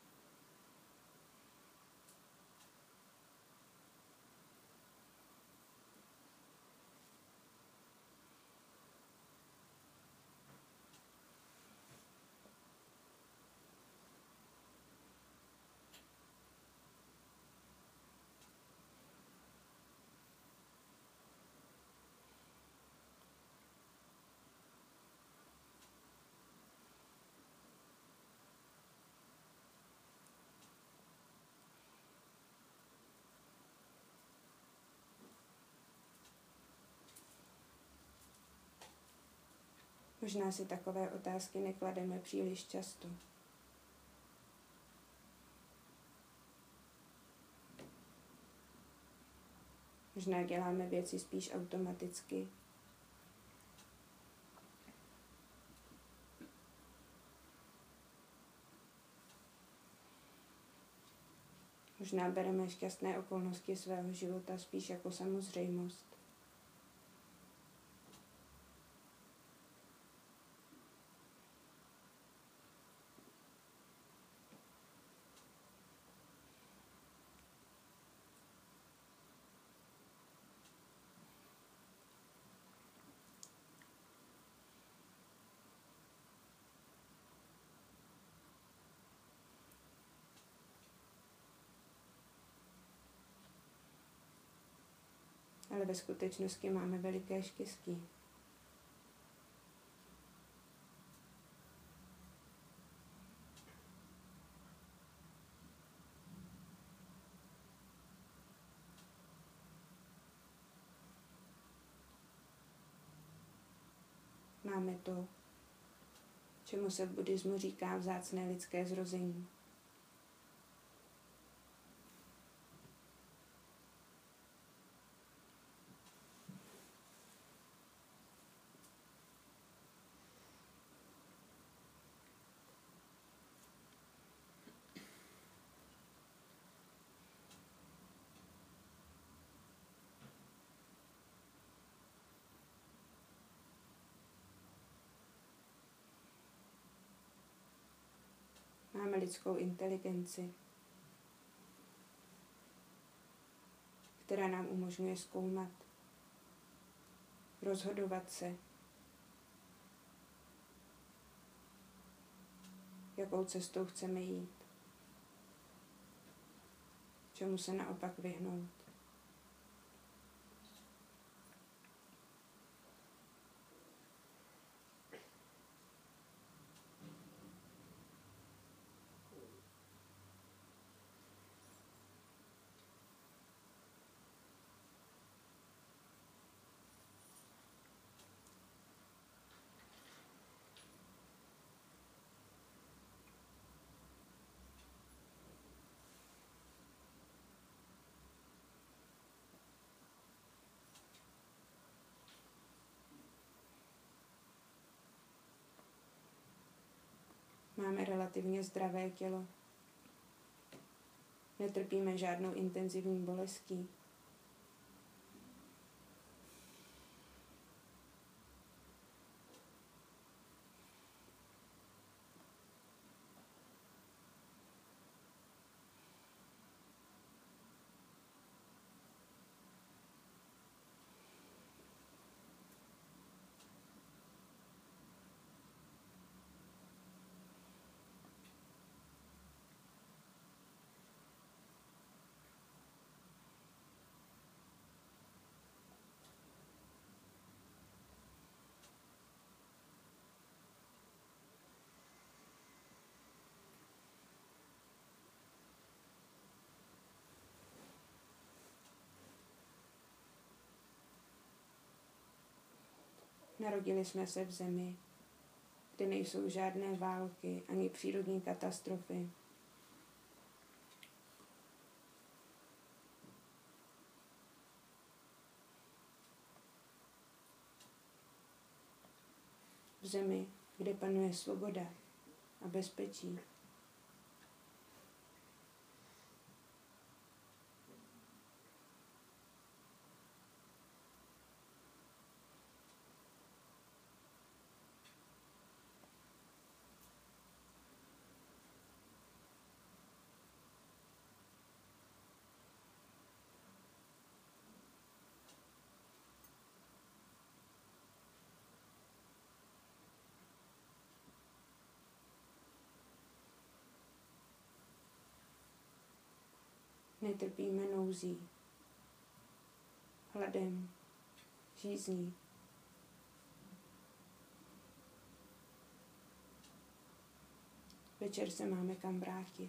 Možná si takové otázky neklademe příliš často. Možná děláme věci spíš automaticky. Možná bereme šťastné okolnosti svého života spíš jako samozřejmost. Ale ve skutečnosti máme veliké štěstí. Máme to, čemu se v buddhismu říká vzácné lidské zrození. Máme lidskou inteligenci, která nám umožňuje zkoumat, rozhodovat se, jakou cestou chceme jít, čemu se naopak vyhnout. Máme relativně zdravé tělo. Netrpíme žádnou intenzivní bolestí. Narodili jsme se v zemi, kde nejsou žádné války ani přírodní katastrofy. v zemi, kde panuje svoboda a bezpečí. Netrpíme nouzí, hladem, žízní. Večer se máme kam vrátit.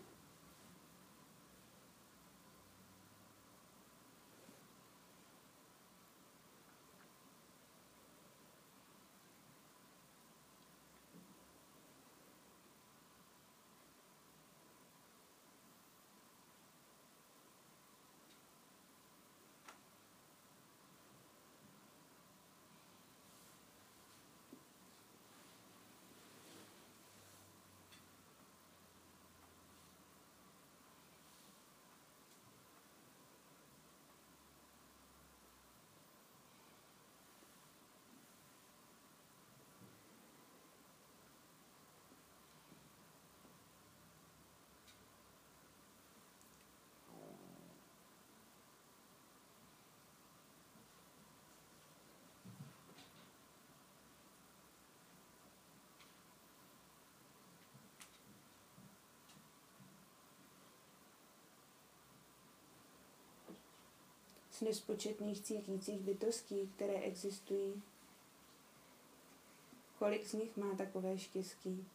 Z nespočetných cítících bytostí, které existují. Kolik z nich má takové štěstí?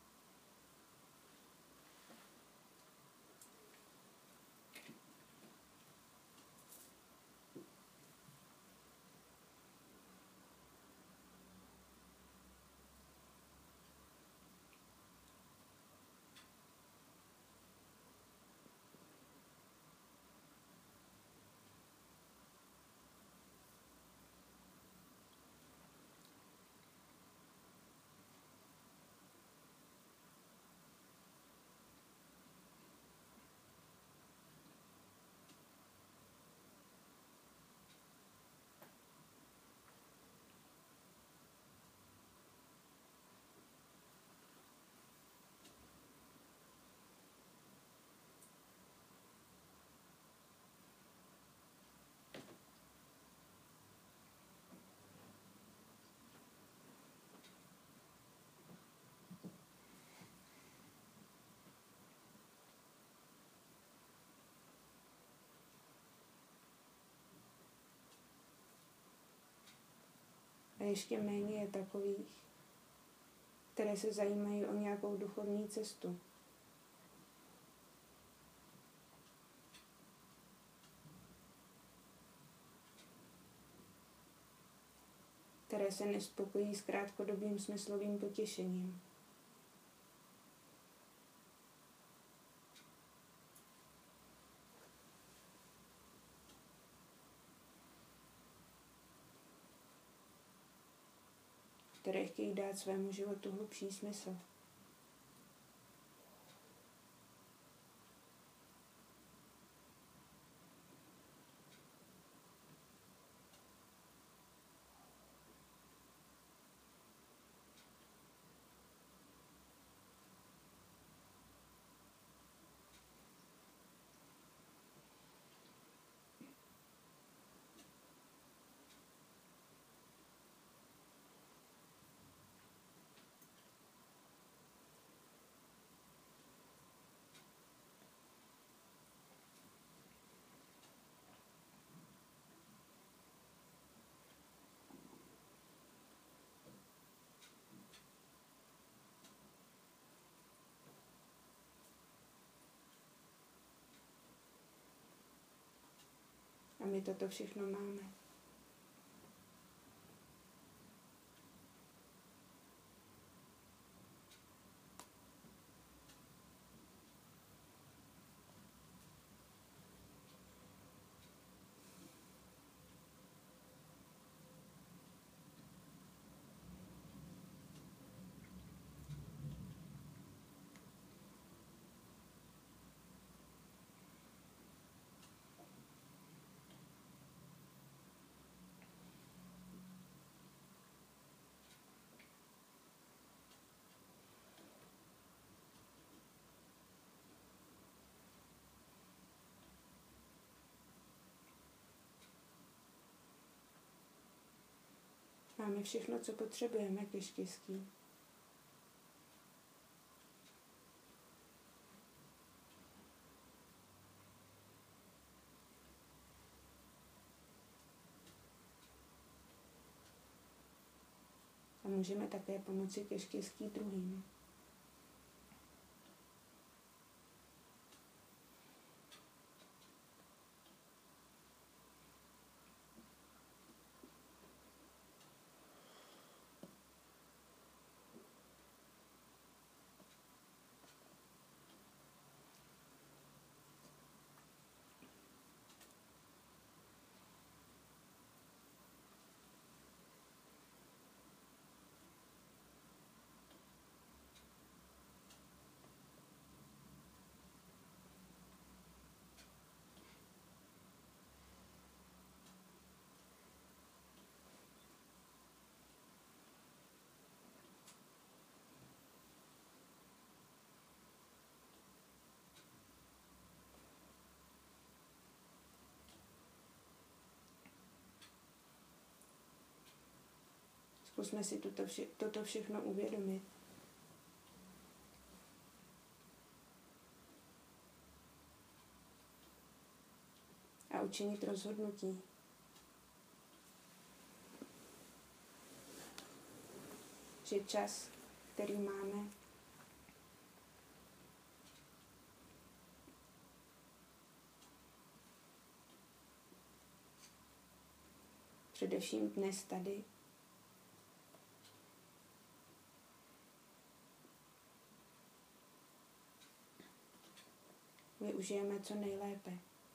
A ještě méně je takových, které se zajímají o nějakou duchovní cestu. Které se nespokojí s krátkodobým smyslovým potěšením. Které chtějí dát svému životu hlubší smysl. A my toto všechno máme. Máme všechno, co potřebujeme ke štěstí. A můžeme také pomoci ke štěstí druhým. Zkusme si toto, vše, toto všechno uvědomit. A učinit rozhodnutí. Že čas, který máme, především dnes tady, využijeme co nejlépe.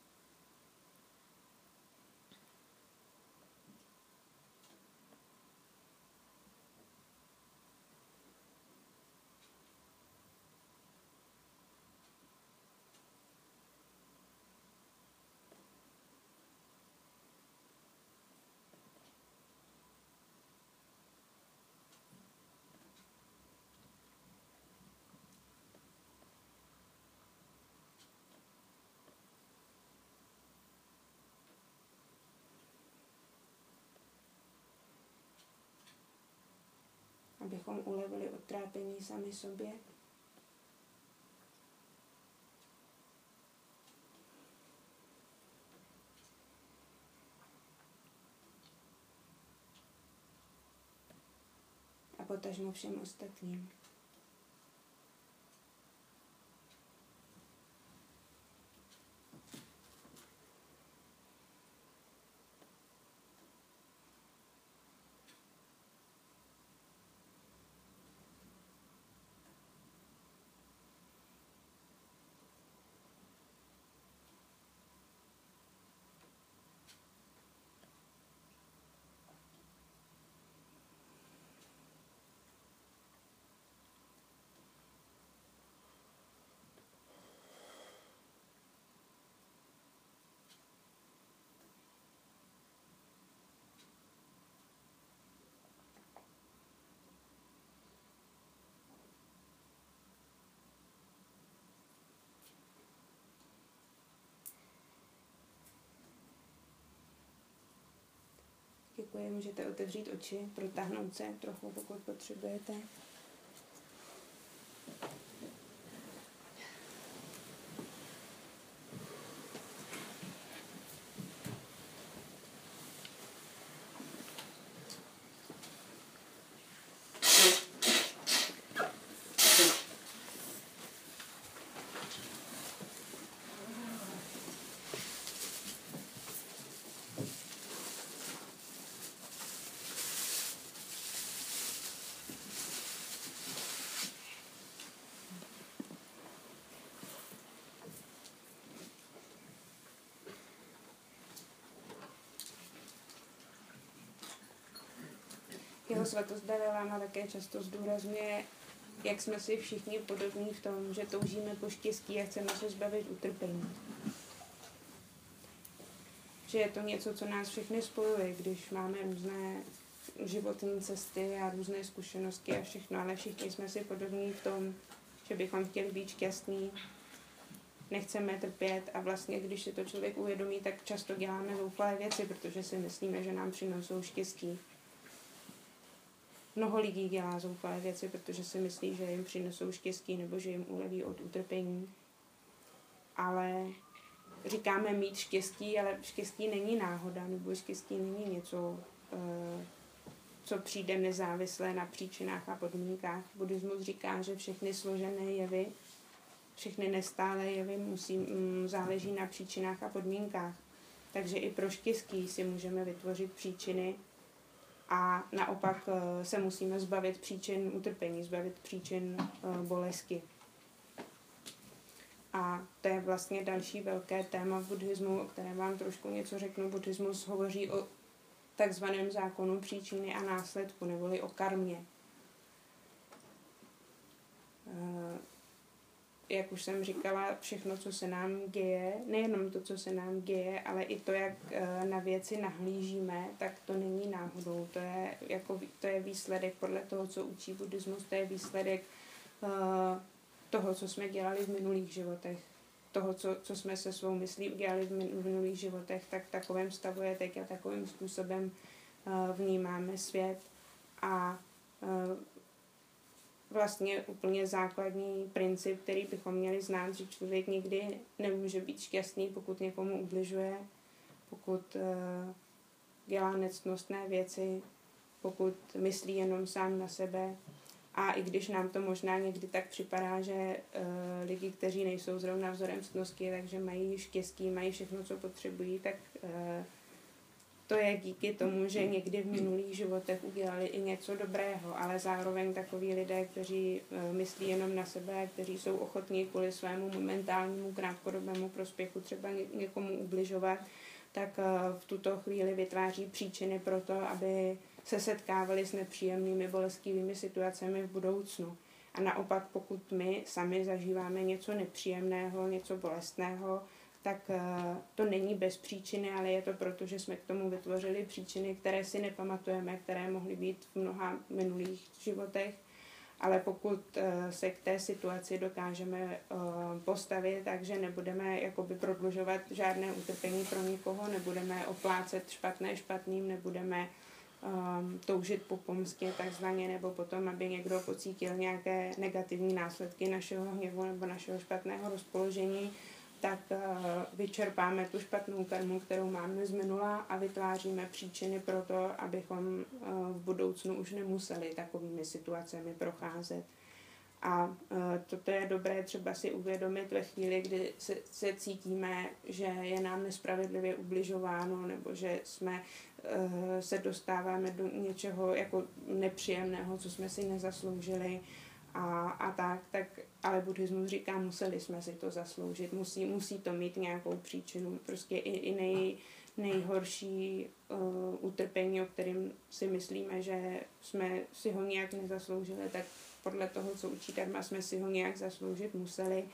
Abychom ulevili od trápení sami sobě. A potažmo všem ostatním. Děkuji, můžete otevřít oči, protáhnout se trochu, pokud potřebujete. Jeho svatost Dalai Lama také často zdůrazňuje, jak jsme si všichni podobní v tom, že toužíme po štěstí a chceme se zbavit utrpení. Že je to něco, co nás všechny spojuje, když máme různé životní cesty a různé zkušenosti a všechno, ale všichni jsme si podobní v tom, že bychom chtěli být šťastní, nechceme trpět a vlastně, když si to člověk uvědomí, tak často děláme zoufalé věci, protože si myslíme, že nám přinesou štěstí. mnoho lidí dělá zoufalé věci, protože si myslí, že jim přinesou štěstí nebo že jim uleví od utrpení. Ale říkáme mít štěstí, ale štěstí není náhoda, nebo štěstí není něco, co přijde nezávisle na příčinách a podmínkách. Buddhismus říká, že všechny složené jevy, všechny nestálé jevy musí, záleží na příčinách a podmínkách. Takže i pro štěstí si můžeme vytvořit příčiny a naopak se musíme zbavit příčin utrpení, zbavit příčin bolesti. A to je vlastně další velké téma v buddhismu, o kterém vám trošku něco řeknu. Buddhismus hovoří o takzvaném zákonu příčiny a následku, neboli o karmě. Jak už jsem říkala, všechno, co se nám děje, nejenom to, co se nám děje, ale i to, jak na věci nahlížíme, tak to není náhodou. To je, jako, to je výsledek podle toho, co učí buddhismus, to je výsledek uh, toho, co jsme dělali v minulých životech. Toho, co, co jsme se svou myslí udělali v, min, v minulých životech, tak v takovém stavu je teď a takovým způsobem uh, vnímáme svět. A uh, vlastně úplně základní princip, který bychom měli znát, že člověk nikdy nemůže být šťastný, pokud někomu ubližuje, pokud uh, dělá nectnostné věci, pokud myslí jenom sám na sebe. A i když nám to možná někdy tak připadá, že uh, lidi, kteří nejsou zrovna vzorem ctnosti, takže mají štěstí, mají všechno, co potřebují, tak uh, to je díky tomu, že někdy v minulých životech udělali i něco dobrého, ale zároveň takoví lidé, kteří uh, myslí jenom na sebe, kteří jsou ochotní kvůli svému momentálnímu krátkodobému prospěchu třeba ně, někomu ubližovat, tak uh, v tuto chvíli vytváří příčiny pro to, aby se setkávali s nepříjemnými bolestivými situacemi v budoucnu. A naopak, pokud my sami zažíváme něco nepříjemného, něco bolestného, tak uh, to není bez příčiny, ale je to proto, že jsme k tomu vytvořili příčiny, které si nepamatujeme, které mohly být v mnoha minulých životech. Ale pokud uh, se k té situaci dokážeme uh, postavit, takže nebudeme jakoby prodlužovat žádné utrpení pro nikoho, nebudeme oplácet špatné špatným, nebudeme um, toužit po pomstě takzvaně, nebo potom, aby někdo pocítil nějaké negativní následky našeho hněvu nebo našeho špatného rozpoložení, tak uh, vyčerpáme tu špatnou karmu, kterou máme z minula a vytváříme příčiny pro to, abychom uh, v budoucnu už nemuseli takovými situacemi procházet. A uh, toto je dobré třeba si uvědomit ve chvíli, kdy se, se cítíme, že je nám nespravedlivě ubližováno, nebo že jsme uh, se dostáváme do něčeho jako nepříjemného, co jsme si nezasloužili. A, a tak, tak, ale buddhismus říká, museli jsme si to zasloužit, musí, musí to mít nějakou příčinu. Prostě i, i nej, nejhorší uh, utrpení, o kterém si myslíme, že jsme si ho nějak nezasloužili, tak podle toho, co učí dharma, jsme si ho nějak zasloužit museli.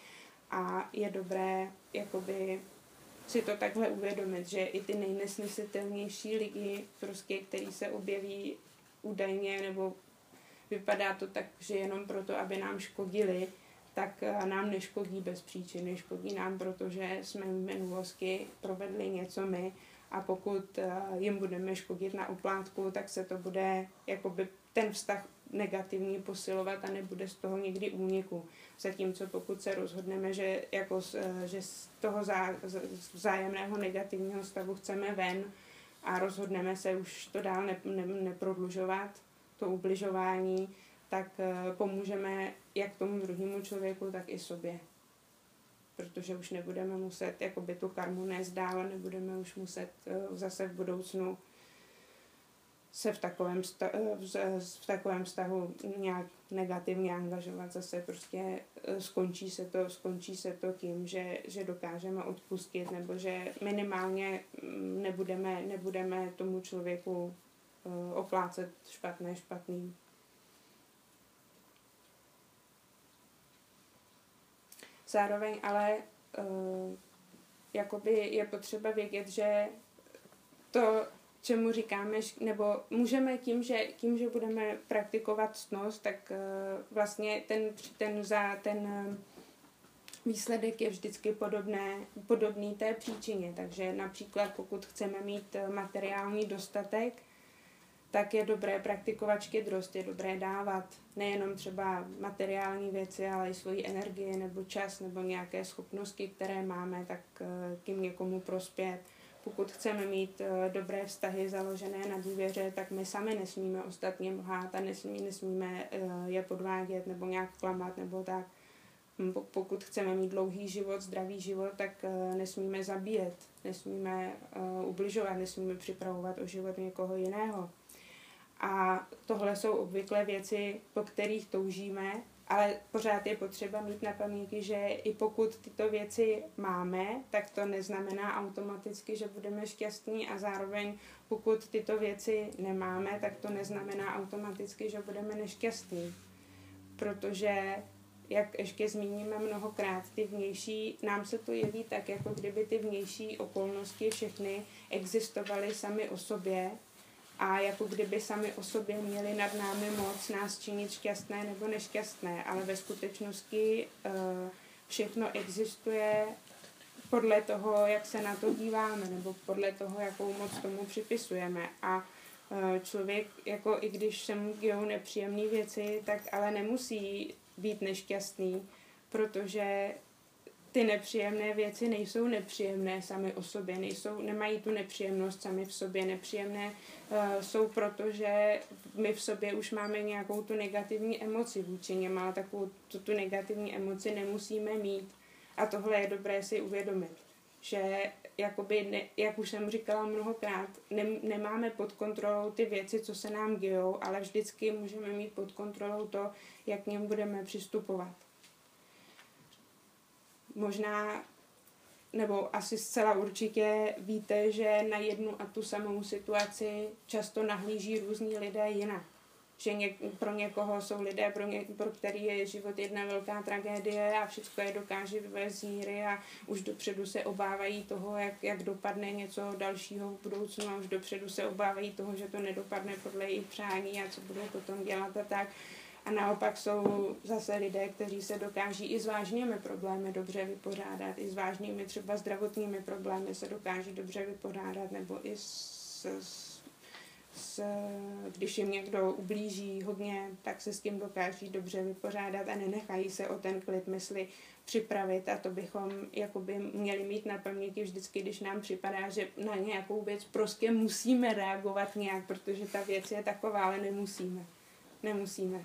A je dobré jakoby si to takhle uvědomit, že i ty nejnesnesitelnější lidi, prostě, který se objeví údajně nebo vypadá to tak, že jenom proto, aby nám škodili, tak nám neškodí bez příčiny. Škodí nám, protože jsme v minulosti provedli něco my a pokud jim budeme škodit na oplátku, tak se to bude jakoby ten vztah negativní posilovat a nebude z toho nikdy úniku. Zatímco pokud se rozhodneme, že, jako, že z toho zá, vzájemného negativního stavu chceme ven a rozhodneme se už to dál ne, ne, neprodlužovat, to ubližování, tak uh, pomůžeme jak tomu druhému člověku, tak i sobě. Protože už nebudeme muset jakoby tu karmu nést dál, nebudeme už muset uh, zase v budoucnu se v takovém, sta- v, v takovém stavu nějak negativně angažovat. Zase prostě uh, skončí se to, skončí se to tím, že, že dokážeme odpustit, nebo že minimálně nebudeme, nebudeme tomu člověku oplácet špatné špatným. Zároveň ale uh, jakoby je potřeba vědět, že to, čemu říkáme, nebo můžeme tím, že, tím, že budeme praktikovat ctnost, tak uh, vlastně ten, ten, za, ten uh, výsledek je vždycky podobné, podobný té příčině. Takže například pokud chceme mít materiální dostatek, tak je dobré praktikovat štědrost, je dobré dávat nejenom třeba materiální věci, ale i svoji energii nebo čas nebo nějaké schopnosti, které máme, tak tím někomu prospět. Pokud chceme mít dobré vztahy založené na důvěře, tak my sami nesmíme ostatně lhát a nesmí, nesmíme je podvádět nebo nějak klamat nebo tak. Pokud chceme mít dlouhý život, zdravý život, tak nesmíme zabíjet, nesmíme ubližovat, nesmíme připravovat o život někoho jiného. A tohle jsou obvykle věci, po kterých toužíme, ale pořád je potřeba mít na paměti, že i pokud tyto věci máme, tak to neznamená automaticky, že budeme šťastní a zároveň pokud tyto věci nemáme, tak to neznamená automaticky, že budeme nešťastní. Protože, jak ještě zmíníme mnohokrát, ty vnější, nám se to jeví tak, jako kdyby ty vnější okolnosti všechny existovaly sami o sobě, a jako kdyby sami o sobě měli nad námi moc nás činit šťastné nebo nešťastné, ale ve skutečnosti všechno existuje podle toho, jak se na to díváme, nebo podle toho, jakou moc tomu připisujeme. A člověk, jako i když se mu dějou nepříjemné věci, tak ale nemusí být nešťastný, protože ty nepříjemné věci nejsou nepříjemné sami o sobě, nejsou, nemají tu nepříjemnost sami v sobě. Nepříjemné uh, jsou proto, že my v sobě už máme nějakou tu negativní emoci vůči něm, ale takovou tu, tu negativní emoci nemusíme mít. A tohle je dobré si uvědomit, že jakoby ne, jak už jsem říkala mnohokrát, ne, nemáme pod kontrolou ty věci, co se nám dějou, ale vždycky můžeme mít pod kontrolou to, jak k něm budeme přistupovat. Možná, nebo asi zcela určitě víte, že na jednu a tu samou situaci často nahlíží různí lidé jinak. Že něk, pro někoho jsou lidé, pro, ně, pro který je život jedna velká tragédie a všechno je dokáže vyvést z míry a už dopředu se obávají toho, jak, jak dopadne něco dalšího v budoucnu a už dopředu se obávají toho, že to nedopadne podle jejich přání a co budou potom dělat a tak. A naopak jsou zase lidé, kteří se dokáží i s vážnými problémy dobře vypořádat, i s vážnými třeba zdravotními problémy se dokáží dobře vypořádat, nebo i s, s, s, když jim někdo ublíží hodně, tak se s tím dokáží dobře vypořádat a nenechají se o ten klid mysli připravit. A to bychom jakoby měli mít na paměti vždycky, když nám připadá, že na nějakou věc prostě musíme reagovat nějak, protože ta věc je taková, ale nemusíme. Nemusíme.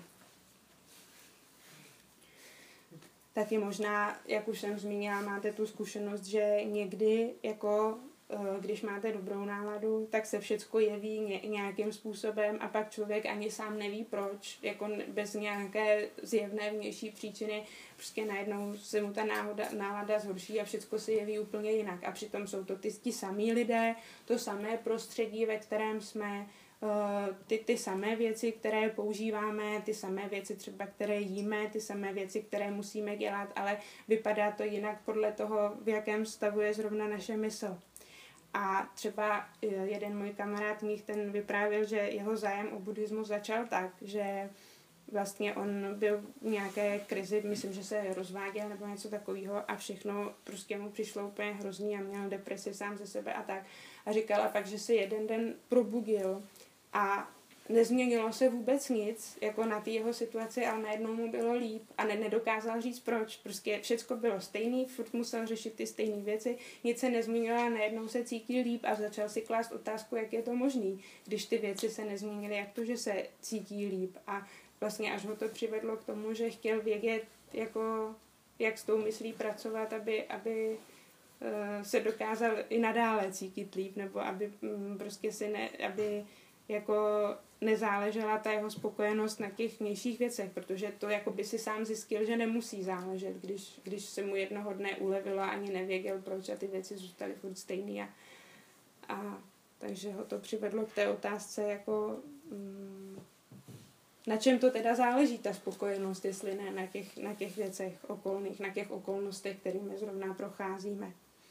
Taky možná, jak už jsem zmínila, máte tu zkušenost, že někdy, jako když máte dobrou náladu, tak se všecko jeví nějakým způsobem a pak člověk ani sám neví proč, jako bez nějaké zjevné vnější příčiny, prostě najednou se mu ta náhoda, nálada zhorší a všecko se jeví úplně jinak. A přitom jsou to ty, ty samý lidé, to samé prostředí, ve kterém jsme, Ty, ty samé věci, které používáme, ty samé věci třeba, které jíme, ty samé věci, které musíme dělat, ale vypadá to jinak podle toho, v jakém stavu je zrovna naše mysl. A třeba jeden můj kamarád mých, ten vyprávěl, že jeho zájem o buddhismus začal tak, že vlastně on byl v nějaké krizi, myslím, že se rozváděl nebo něco takového a všechno prostě mu přišlo úplně hrozný a měl depresi sám ze sebe a tak. A říkal a pak, že se jeden den probudil a nezměnilo se vůbec nic, jako na té jeho situaci, ale najednou mu bylo líp a ne, nedokázal říct proč. Prostě všecko bylo stejný, furt musel řešit ty stejné věci, nic se nezměnilo a najednou se cítil líp a začal si klást otázku, jak je to možný, když ty věci se nezměnily, jak to, že se cítí líp. A vlastně až ho to přivedlo k tomu, že chtěl vědět, jako, jak s tou myslí pracovat, aby, aby se dokázal i nadále cítit líp, nebo aby prostě si ne, aby jako nezáležela ta jeho spokojenost na těch vnějších věcech, protože to jako by si sám zjistil, že nemusí záležet, když, když se mu jednoho dne ulevilo a ani nevěděl proč a ty věci zůstaly furt stejný. A, a takže ho to přivedlo k té otázce, jako mm, na čem to teda záleží, ta spokojenost, jestli ne na těch, na těch věcech okolních, na těch okolnostech, kterými zrovna procházíme.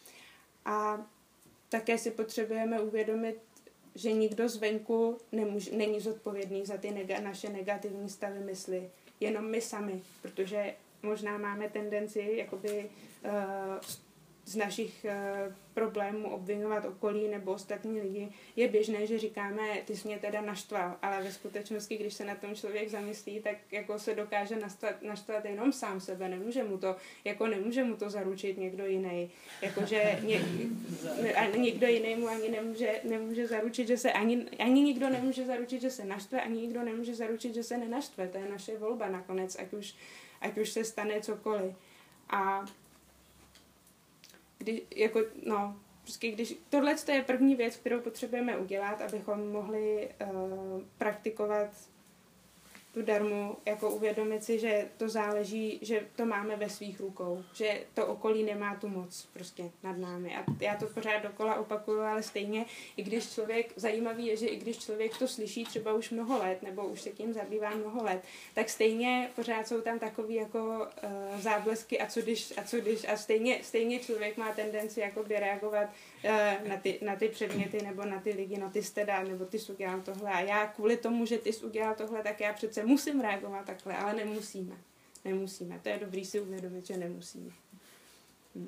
A také si potřebujeme uvědomit, že nikdo zvenku nemůže, není zodpovědný za ty nega, naše negativní stavy mysli, jenom my sami, protože možná máme tendenci jakoby uh, z našich uh, problémů obvinovat okolí nebo ostatní lidi. Je běžné, že říkáme, ty jsi mě teda naštval, ale ve skutečnosti, když se na tom člověk zamyslí, tak jako se dokáže naštvat, naštvat jenom sám sebe, nemůže mu to, jako nemůže mu to zaručit někdo jiný. Jakože ně, ani nikdo jiný mu ani nemůže, nemůže zaručit, že se ani, ani nikdo nemůže zaručit, že se naštve, ani nikdo nemůže zaručit, že se nenaštve. To je naše volba nakonec, ať už, ať už se stane cokoliv. A Když, jako, no, prostě když, tohle je první věc, kterou potřebujeme udělat, abychom mohli uh, praktikovat tu darmu, jako uvědomit si, že to záleží, že to máme ve svých rukou, že to okolí nemá tu moc prostě nad námi. A já to pořád dokola opakuju, ale stejně, i když člověk, zajímavý je, že i když člověk to slyší třeba už mnoho let, nebo už se tím zabývá mnoho let, tak stejně pořád jsou tam takový jako uh, záblesky a co když, a co když, a stejně, stejně člověk má tendenci jakoby reagovat uh, na, ty, na ty předměty, nebo na ty lidi, no ty jste dál, nebo ty jsi udělal tohle. A já kvůli tomu, že ty jsi udělal tohle, tak já přece musím reagovat takhle, ale nemusíme. Nemusíme. To je dobrý si uvědomit, že nemusíme. Hm.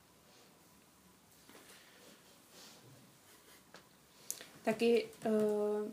Taky uh,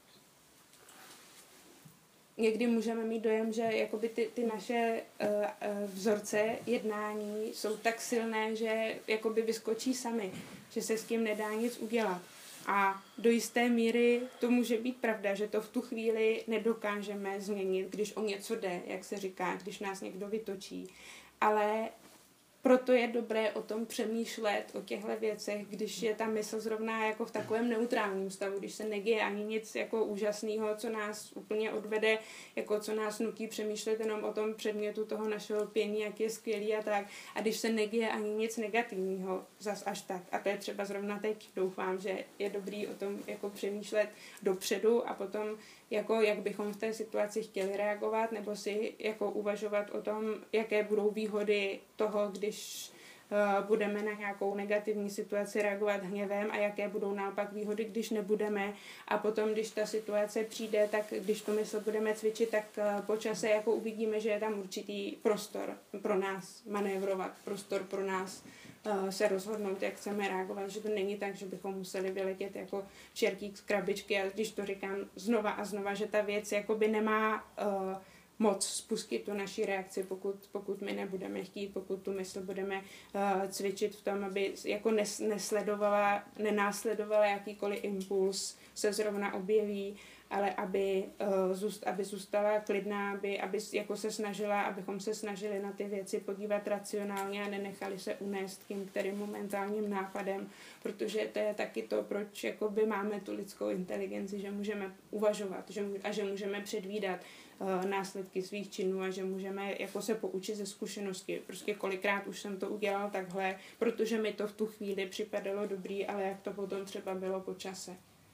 někdy můžeme mít dojem, že jakoby ty, ty naše uh, uh, vzorce jednání jsou tak silné, že jakoby vyskočí sami, že se s tím nedá nic udělat. A do jisté míry to může být pravda, že to v tu chvíli nedokážeme změnit, když o něco jde, jak se říká, když nás někdo vytočí. Ale proto je dobré o tom přemýšlet, o těchto věcech, když je ta mysl zrovna jako v takovém neutrálním stavu, když se neděje ani nic jako úžasného, co nás úplně odvede, jako co nás nutí přemýšlet jenom o tom předmětu toho našeho lpění, jak je skvělý a tak. A když se neděje ani nic negativního, zas až tak. A to je třeba zrovna teď, doufám, že je dobrý o tom jako přemýšlet dopředu a potom jako jak bychom v té situaci chtěli reagovat, nebo si jako uvažovat o tom, jaké budou výhody toho, když uh, budeme na nějakou negativní situaci reagovat hněvem a jaké budou naopak výhody, když nebudeme. A potom, když ta situace přijde, tak když tu mysl budeme cvičit, tak uh, po čase jako uvidíme, že je tam určitý prostor pro nás manévrovat, prostor pro nás se rozhodnout, jak chceme reagovat, že to není tak, že bychom museli vyletět jako čertík z krabičky a když to říkám znova a znova, že ta věc jakoby nemá uh, moc spustit tu naši reakci, pokud, pokud my nebudeme chtít, pokud tu mysl budeme uh, cvičit v tom, aby jako nes, nesledovala, nenásledovala jakýkoliv impuls se zrovna objeví, ale aby, uh, zůst, aby zůstala klidná, aby, aby jako se snažila, abychom se snažili na ty věci podívat racionálně a nenechali se unést tím kterým momentálním nápadem, protože to je taky to, proč jakoby máme tu lidskou inteligenci, že můžeme uvažovat že, a že můžeme předvídat uh, následky svých činů a že můžeme jako se poučit ze zkušenosti. Prostě kolikrát už jsem to udělal takhle, protože mi to v tu chvíli připadalo dobrý, ale jak to potom třeba bylo po čase.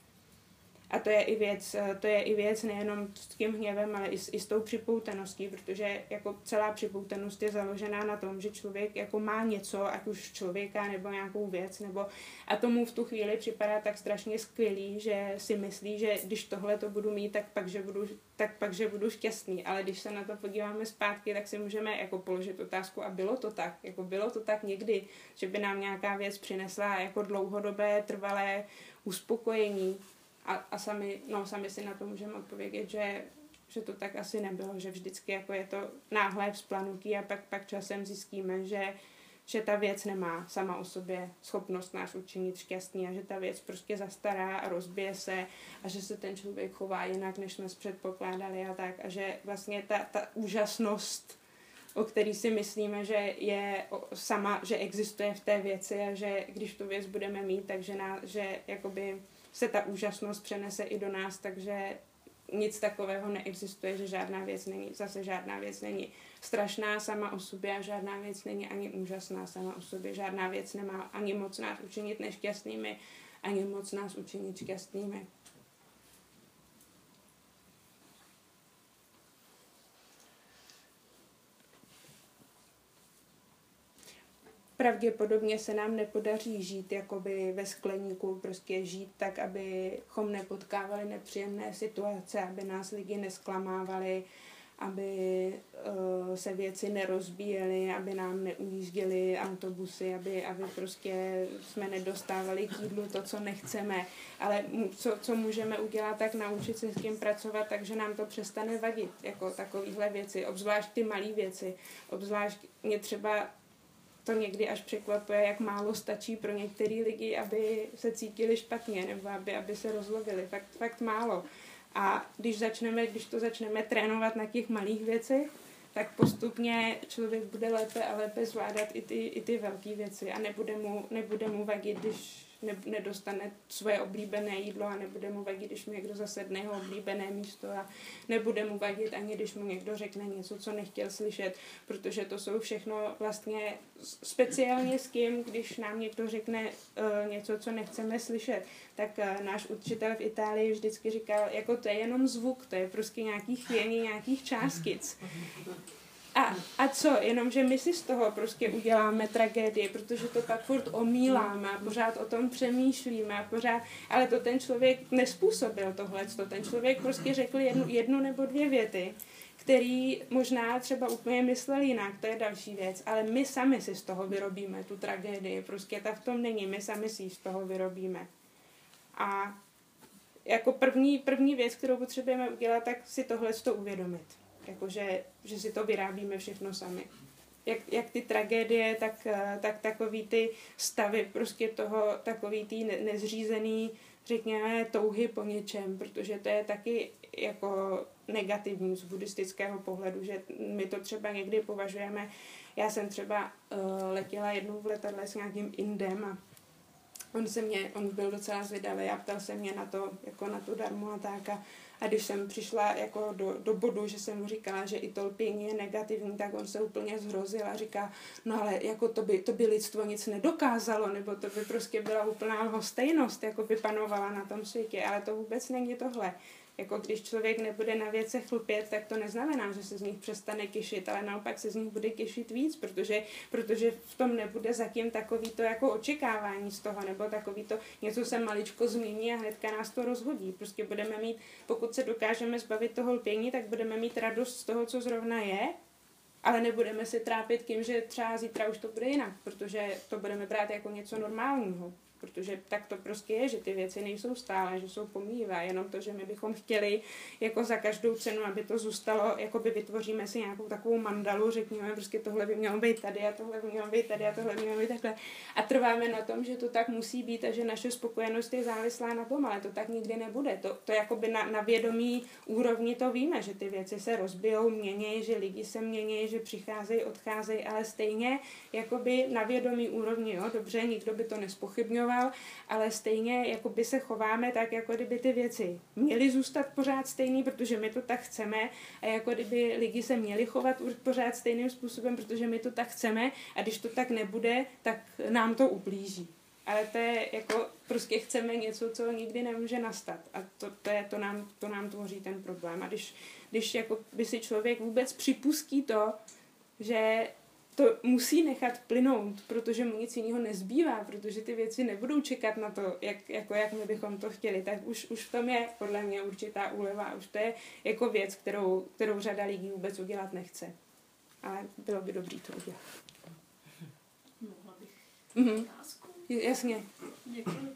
A to je i věc, to je i věc nejenom s tím hněvem, ale i s, i s tou připoutaností, protože jako celá připoutanost je založená na tom, že člověk jako má něco, ať už člověka nebo nějakou věc, nebo a tomu v tu chvíli připadá tak strašně skvělý, že si myslí, že když tohle to budu mít, tak pak, že budu, tak pak, že budu šťastný. Ale když se na to podíváme zpátky, tak si můžeme jako položit otázku, a bylo to tak, jako bylo to tak někdy, že by nám nějaká věc přinesla jako dlouhodobé, trvalé uspokojení. A, a sami, no, sami si na to můžeme odpovědět, že, že to tak asi nebylo, že vždycky jako je to náhlé vzplanutí a pak, pak časem zjistíme, že, že ta věc nemá sama o sobě schopnost nás učinit šťastný a že ta věc prostě zastará a rozbije se a že se ten člověk chová jinak, než jsme předpokládali a tak. A že vlastně ta, ta úžasnost, o který si myslíme, že je sama, že existuje v té věci a že když tu věc budeme mít, takže ná, že jakoby se ta úžasnost přenese i do nás, takže nic takového neexistuje, že žádná věc není, zase žádná věc není strašná sama o sobě a žádná věc není ani úžasná sama o sobě. Žádná věc nemá ani moc nás učinit nešťastnými, ani moc nás učinit šťastnými. Pravděpodobně se nám nepodaří žít jakoby ve skleníku, prostě žít tak, abychom nepotkávali nepříjemné situace, aby nás lidi nesklamávali, aby uh, se věci nerozbíjely, aby nám neujížděly autobusy, aby, aby prostě jsme nedostávali k jídlu to, co nechceme. Ale co, co můžeme udělat, tak naučit se s tím pracovat, takže nám to přestane vadit, jako takovýhle věci, obzvlášť ty malé věci. Obzvlášť mě třeba to někdy až překvapuje, jak málo stačí pro některý lidi, aby se cítili špatně, nebo aby, aby se rozlovili. Fakt, fakt málo. A když začneme, když to začneme trénovat na těch malých věcech, tak postupně člověk bude lépe a lépe zvládat i ty, i ty velké věci a nebude mu, nebude mu vadit, když ne, nedostane svoje oblíbené jídlo a nebude mu vadit, když mu někdo zasedne jeho oblíbené místo a nebude mu vadit ani, když mu někdo řekne něco, co nechtěl slyšet, protože to jsou všechno vlastně speciálně s kým, když nám někdo řekne uh, něco, co nechceme slyšet, tak uh, náš učitel v Itálii vždycky říkal, jako to je jenom zvuk, to je prostě nějaký chvění nějakých částic. A, a co? Jenomže my si z toho prostě uděláme tragédii, protože to pak furt omíláme a pořád o tom přemýšlíme a pořád, ale to ten člověk nespůsobil tohleto. Ten člověk prostě řekl jednu, jednu nebo dvě věty, který možná třeba úplně myslel jinak, to je další věc, ale my sami si z toho vyrobíme tu tragédii, prostě ta v tom není, my sami si z toho vyrobíme. A jako první, první věc, kterou potřebujeme udělat, tak si tohleto uvědomit. Jakože, že si to vyrábíme všechno sami. Jak, jak ty tragédie, tak, tak takový ty stavy prostě toho, takový ty ne, nezřízený, řekněme, touhy po něčem, protože to je taky jako negativní z buddhistického pohledu, že my to třeba někdy považujeme, já jsem třeba uh, letěla jednou v letadle s nějakým Indem a on se mě, on byl docela zvědavý a ptal se mě na to, jako na tu darmu a tak a A když jsem přišla jako do, do bodu, že jsem mu říkala, že i to lpění je negativní, tak on se úplně zhrozil a říká, no ale jako to by, to by lidstvo nic nedokázalo, nebo to by prostě byla úplná lhostejnost, jako by panovala na tom světě, ale to vůbec není tohle. Jako když člověk nebude na věcech lpět, tak to neznamená, že se z nich přestane kyšit, ale naopak se z nich bude kyšit víc, protože, protože v tom nebude zatím takový to jako očekávání z toho, nebo takový to něco se maličko změní a hnedka nás to rozhodí. Prostě budeme mít, pokud se dokážeme zbavit toho lpění, tak budeme mít radost z toho, co zrovna je, ale nebudeme se trápit tím, že třeba zítra už to bude jinak, protože to budeme brát jako něco normálního. Protože tak to prostě je, že ty věci nejsou stále, že jsou pomíjivé, jenom to, že my bychom chtěli jako za každou cenu, aby to zůstalo, jako by vytvoříme si nějakou takovou mandalu, řekněme, prostě tohle by mělo být tady a tohle by mělo být tady a tohle by mělo být takhle. A trváme na tom, že to tak musí být a že naše spokojenost je závislá na tom, ale to tak nikdy nebude. To, to jakoby na, na vědomí úrovni to víme, že ty věci se rozbijou, mění, že lidi se mění, že přicházejí, odcházejí, ale stejně jakoby na vědomí úrovni, jo, dobře, nikdo by to nespochybňoval, ale stejně jakoby se chováme tak, jako kdyby ty věci měly zůstat pořád stejný, protože my to tak chceme a jako kdyby lidi se měli chovat pořád stejným způsobem, protože my to tak chceme a když to tak nebude, tak nám to ublíží. Ale to je jako prostě chceme něco, co nikdy nemůže nastat a to, to, je, to, nám, to nám tvoří ten problém. A když, když jako by si člověk vůbec připustí to, že to musí nechat plynout, protože mu nic jiného nezbývá, protože ty věci nebudou čekat na to, jak, jako jak my bychom to chtěli, tak už, už v tom je podle mě určitá úleva. Už to je jako věc, kterou, kterou řada lidí vůbec udělat nechce. Ale bylo by dobrý to udělat. Mohla bych Mhm. otázku? Jasně. Děkuji.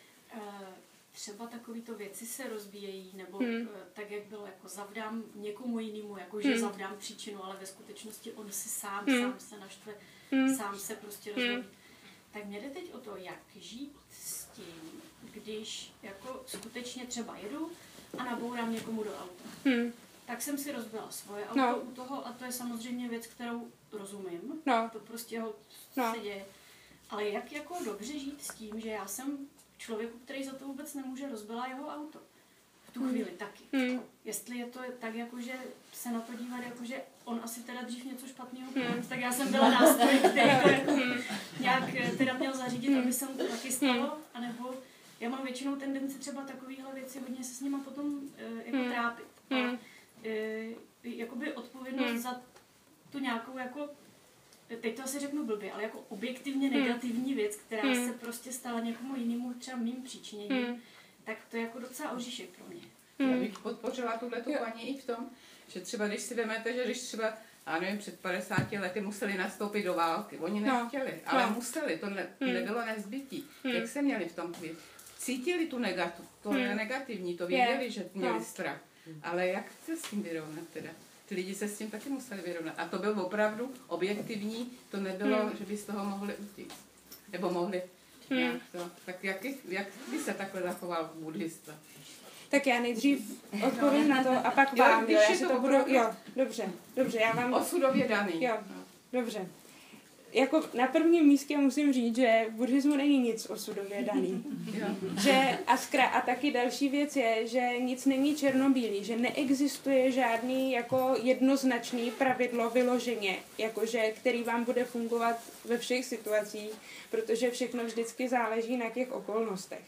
Třeba takovýto věci se rozvíjejí, nebo Hmm. tak, jak bylo, jako zavdám někomu jinému, jako že Hmm. zavdám příčinu, ale ve skutečnosti on si sám, Hmm. sám se naštve, Hmm. sám se prostě Hmm. rozloví. Tak mě jde teď o to, jak žít s tím, když jako skutečně třeba jedu a nabourám někomu do auta. Hmm. Tak jsem si rozbila svoje auto No. u toho a to je samozřejmě věc, kterou rozumím. No. To prostě ho No. se děje. Ale jak jako dobře žít s tím, že já jsem člověku, který za to vůbec nemůže, rozbila jeho auto. V tu Hmm. chvíli taky. Hmm. Jestli je to tak, jako že se na to dívat, jako že on asi teda dřív něco špatného Hmm. hmm. tak já jsem byla nástroj, který to jako Hmm. nějak teda měl zařídit, aby se mu to taky stalo, anebo já mám většinou tendenci třeba takovýhle věci hodně se s nima potom e, jako Hmm. trápit. Hmm. A e, jakoby odpovědnost Hmm. za tu nějakou jako, teď to asi řeknu blbě, ale jako objektivně Hmm. negativní věc, která Hmm. se prostě stala někomu jinému, třeba mým příčiněním, Hmm. tak to je jako docela oříšek pro mě. Já bych podpořila tuhletu paní i v tom, že třeba když si vezmete, že když třeba, já nevím, před padesáti lety museli nastoupit do války. Oni No. nechtěli, ale No. museli, to ne, Hmm. nebylo nezbytí. Hmm. Jak se měli v tom chvíli? Cítili tu negatu, to Hmm. je negativní, to věděli, Je. že měli No. strach. Ale jak se s tím vyrovnat teda? Ty lidi se s tím taky museli vyrovnat. A to bylo opravdu objektivní, to nebylo, Hmm. že by z toho mohli utíct. Nebo mohli Hmm. nějak to. Tak jak, jak by se takhle zachoval buddhista? Tak já nejdřív odpovím na to a pak Jo, vám, když jo, já je si to to budu, opravdu- jo, dobře, dobře, já vám... Osudově daný. Jo, dobře. Jako na prvním místě musím říct, že v buddhismu není nic osudově daný. Že a, skra, a taky další věc je, že nic není černobílý, že neexistuje žádný jako jednoznačný pravidlo vyloženě, jakože, který vám bude fungovat ve všech situacích, protože všechno vždycky záleží na těch okolnostech.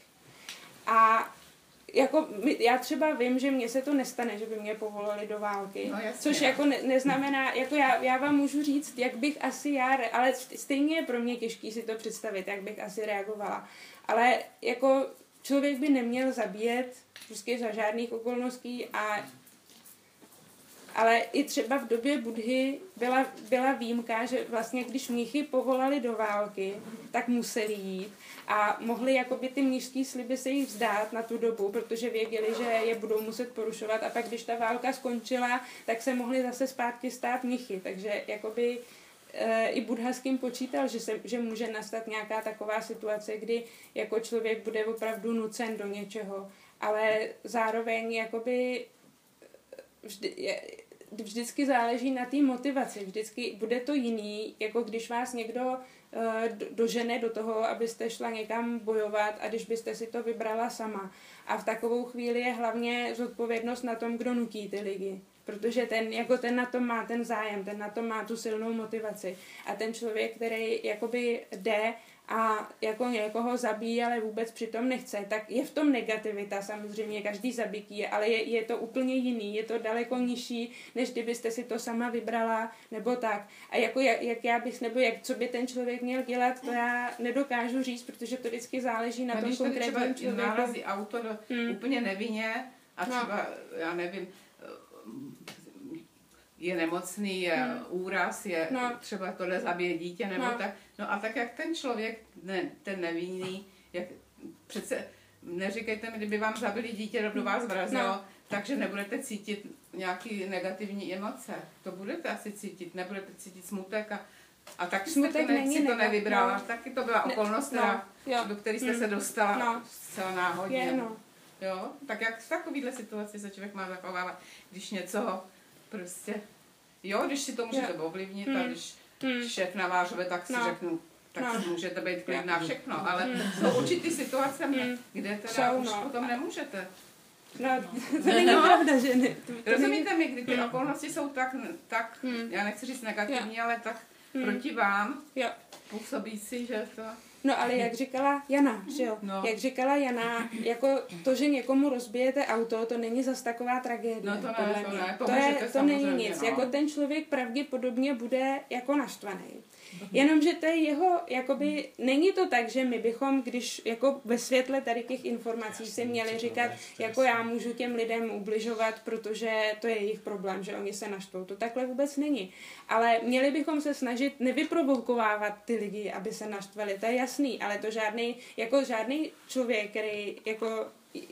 A jako my, já třeba vím, že mně se to nestane, že by mě povolali do války, No, jasně. což jako ne, neznamená, jako já, já vám můžu říct, jak bych asi já, re, ale stejně je pro mě těžký si to představit, jak bych asi reagovala. Ale jako člověk by neměl zabíjet prostě za žádných okolností a ale i třeba v době Budhy byla, byla výjimka, že vlastně když mnichy povolali do války, tak museli jít a mohli jakoby ty mnišský sliby se jich vzdát na tu dobu, protože věděli, že je budou muset porušovat a pak když ta válka skončila, tak se mohli zase zpátky stát mnichy, takže jakoby e, i Buddha s tím počítal, že, se, že může nastat nějaká taková situace, kdy jako člověk bude opravdu nucen do něčeho, ale zároveň jakoby vždy, je, vždycky záleží na té motivaci. Vždycky bude to jiný, jako když vás někdo uh, dožene do toho, abyste šla někam bojovat a když byste si to vybrala sama. A v takovou chvíli je hlavně zodpovědnost na tom, kdo nutí ty lidi. Protože ten, jako ten na tom má ten zájem, ten na tom má tu silnou motivaci. A ten člověk, který jakoby jde a jako někoho zabíjí, ale vůbec přitom nechce, tak je v tom negativita samozřejmě, každý zabití je, ale je, je to úplně jiný, je to daleko nižší, než kdybyste si to sama vybrala, nebo tak. A jako jak, jak já bych, nebo jak, co by ten člověk měl dělat, to já nedokážu říct, protože to vždycky záleží na no, tom konkrétním člověku. Nárazí auto do, hmm. úplně nevinně a třeba, no. já nevím, je nemocný, je hmm. úraz, je no. třeba tohle zabije dítě, nebo no. tak. No a tak jak ten člověk, ne, ten nevinný, jak přece, neříkejte mi, kdyby vám zabili dítě, do vás vrazilo, no. takže nebudete cítit nějaký negativní emoce. To budete asi cítit, nebudete cítit smutek a, a tak jste to, ne, si to nevybrala. No. Taky to byla okolnost, no. no. do které jste mm. se dostala no. zcela náhodně. Je, no. Jo? Tak jak v takovéhle situaci se člověk má zachovávat, když něco prostě, jo, když si to můžete yeah. ovlivnit mm. a když mm. šéf na vás řve, tak si no. řeknu, tak no. můžete být klidná všechno, ale mm. jsou určitý situace, mm. kde teda už no. potom nemůžete. No, to není no. pravda, že ne. To, to rozumíte není... mi, kdy ty mm. okolnosti jsou tak, tak mm. já nechci říct negativní, yeah. ale tak mm. proti vám yeah. působí si, že to... No ale jak říkala Jana, že jo? No. Jak říkala Jana, jako to, že někomu rozbijete auto, to není zas taková tragédie. No to ne, podle to mě. ne, to, to, je, to není nic. No. Jako ten člověk pravděpodobně bude jako naštvaný. Jenomže to je jeho, jakoby, není to tak, že my bychom, když jako ve světle tady těch informací si měli říkat, jako já můžu těm lidem ubližovat, protože to je jejich problém, že oni se naštvou. To takhle vůbec není. Ale měli bychom se snažit nevyprovokovávat ty lidi, aby se naštvali. To je jasný, ale to žádný, jako žádný člověk, který jako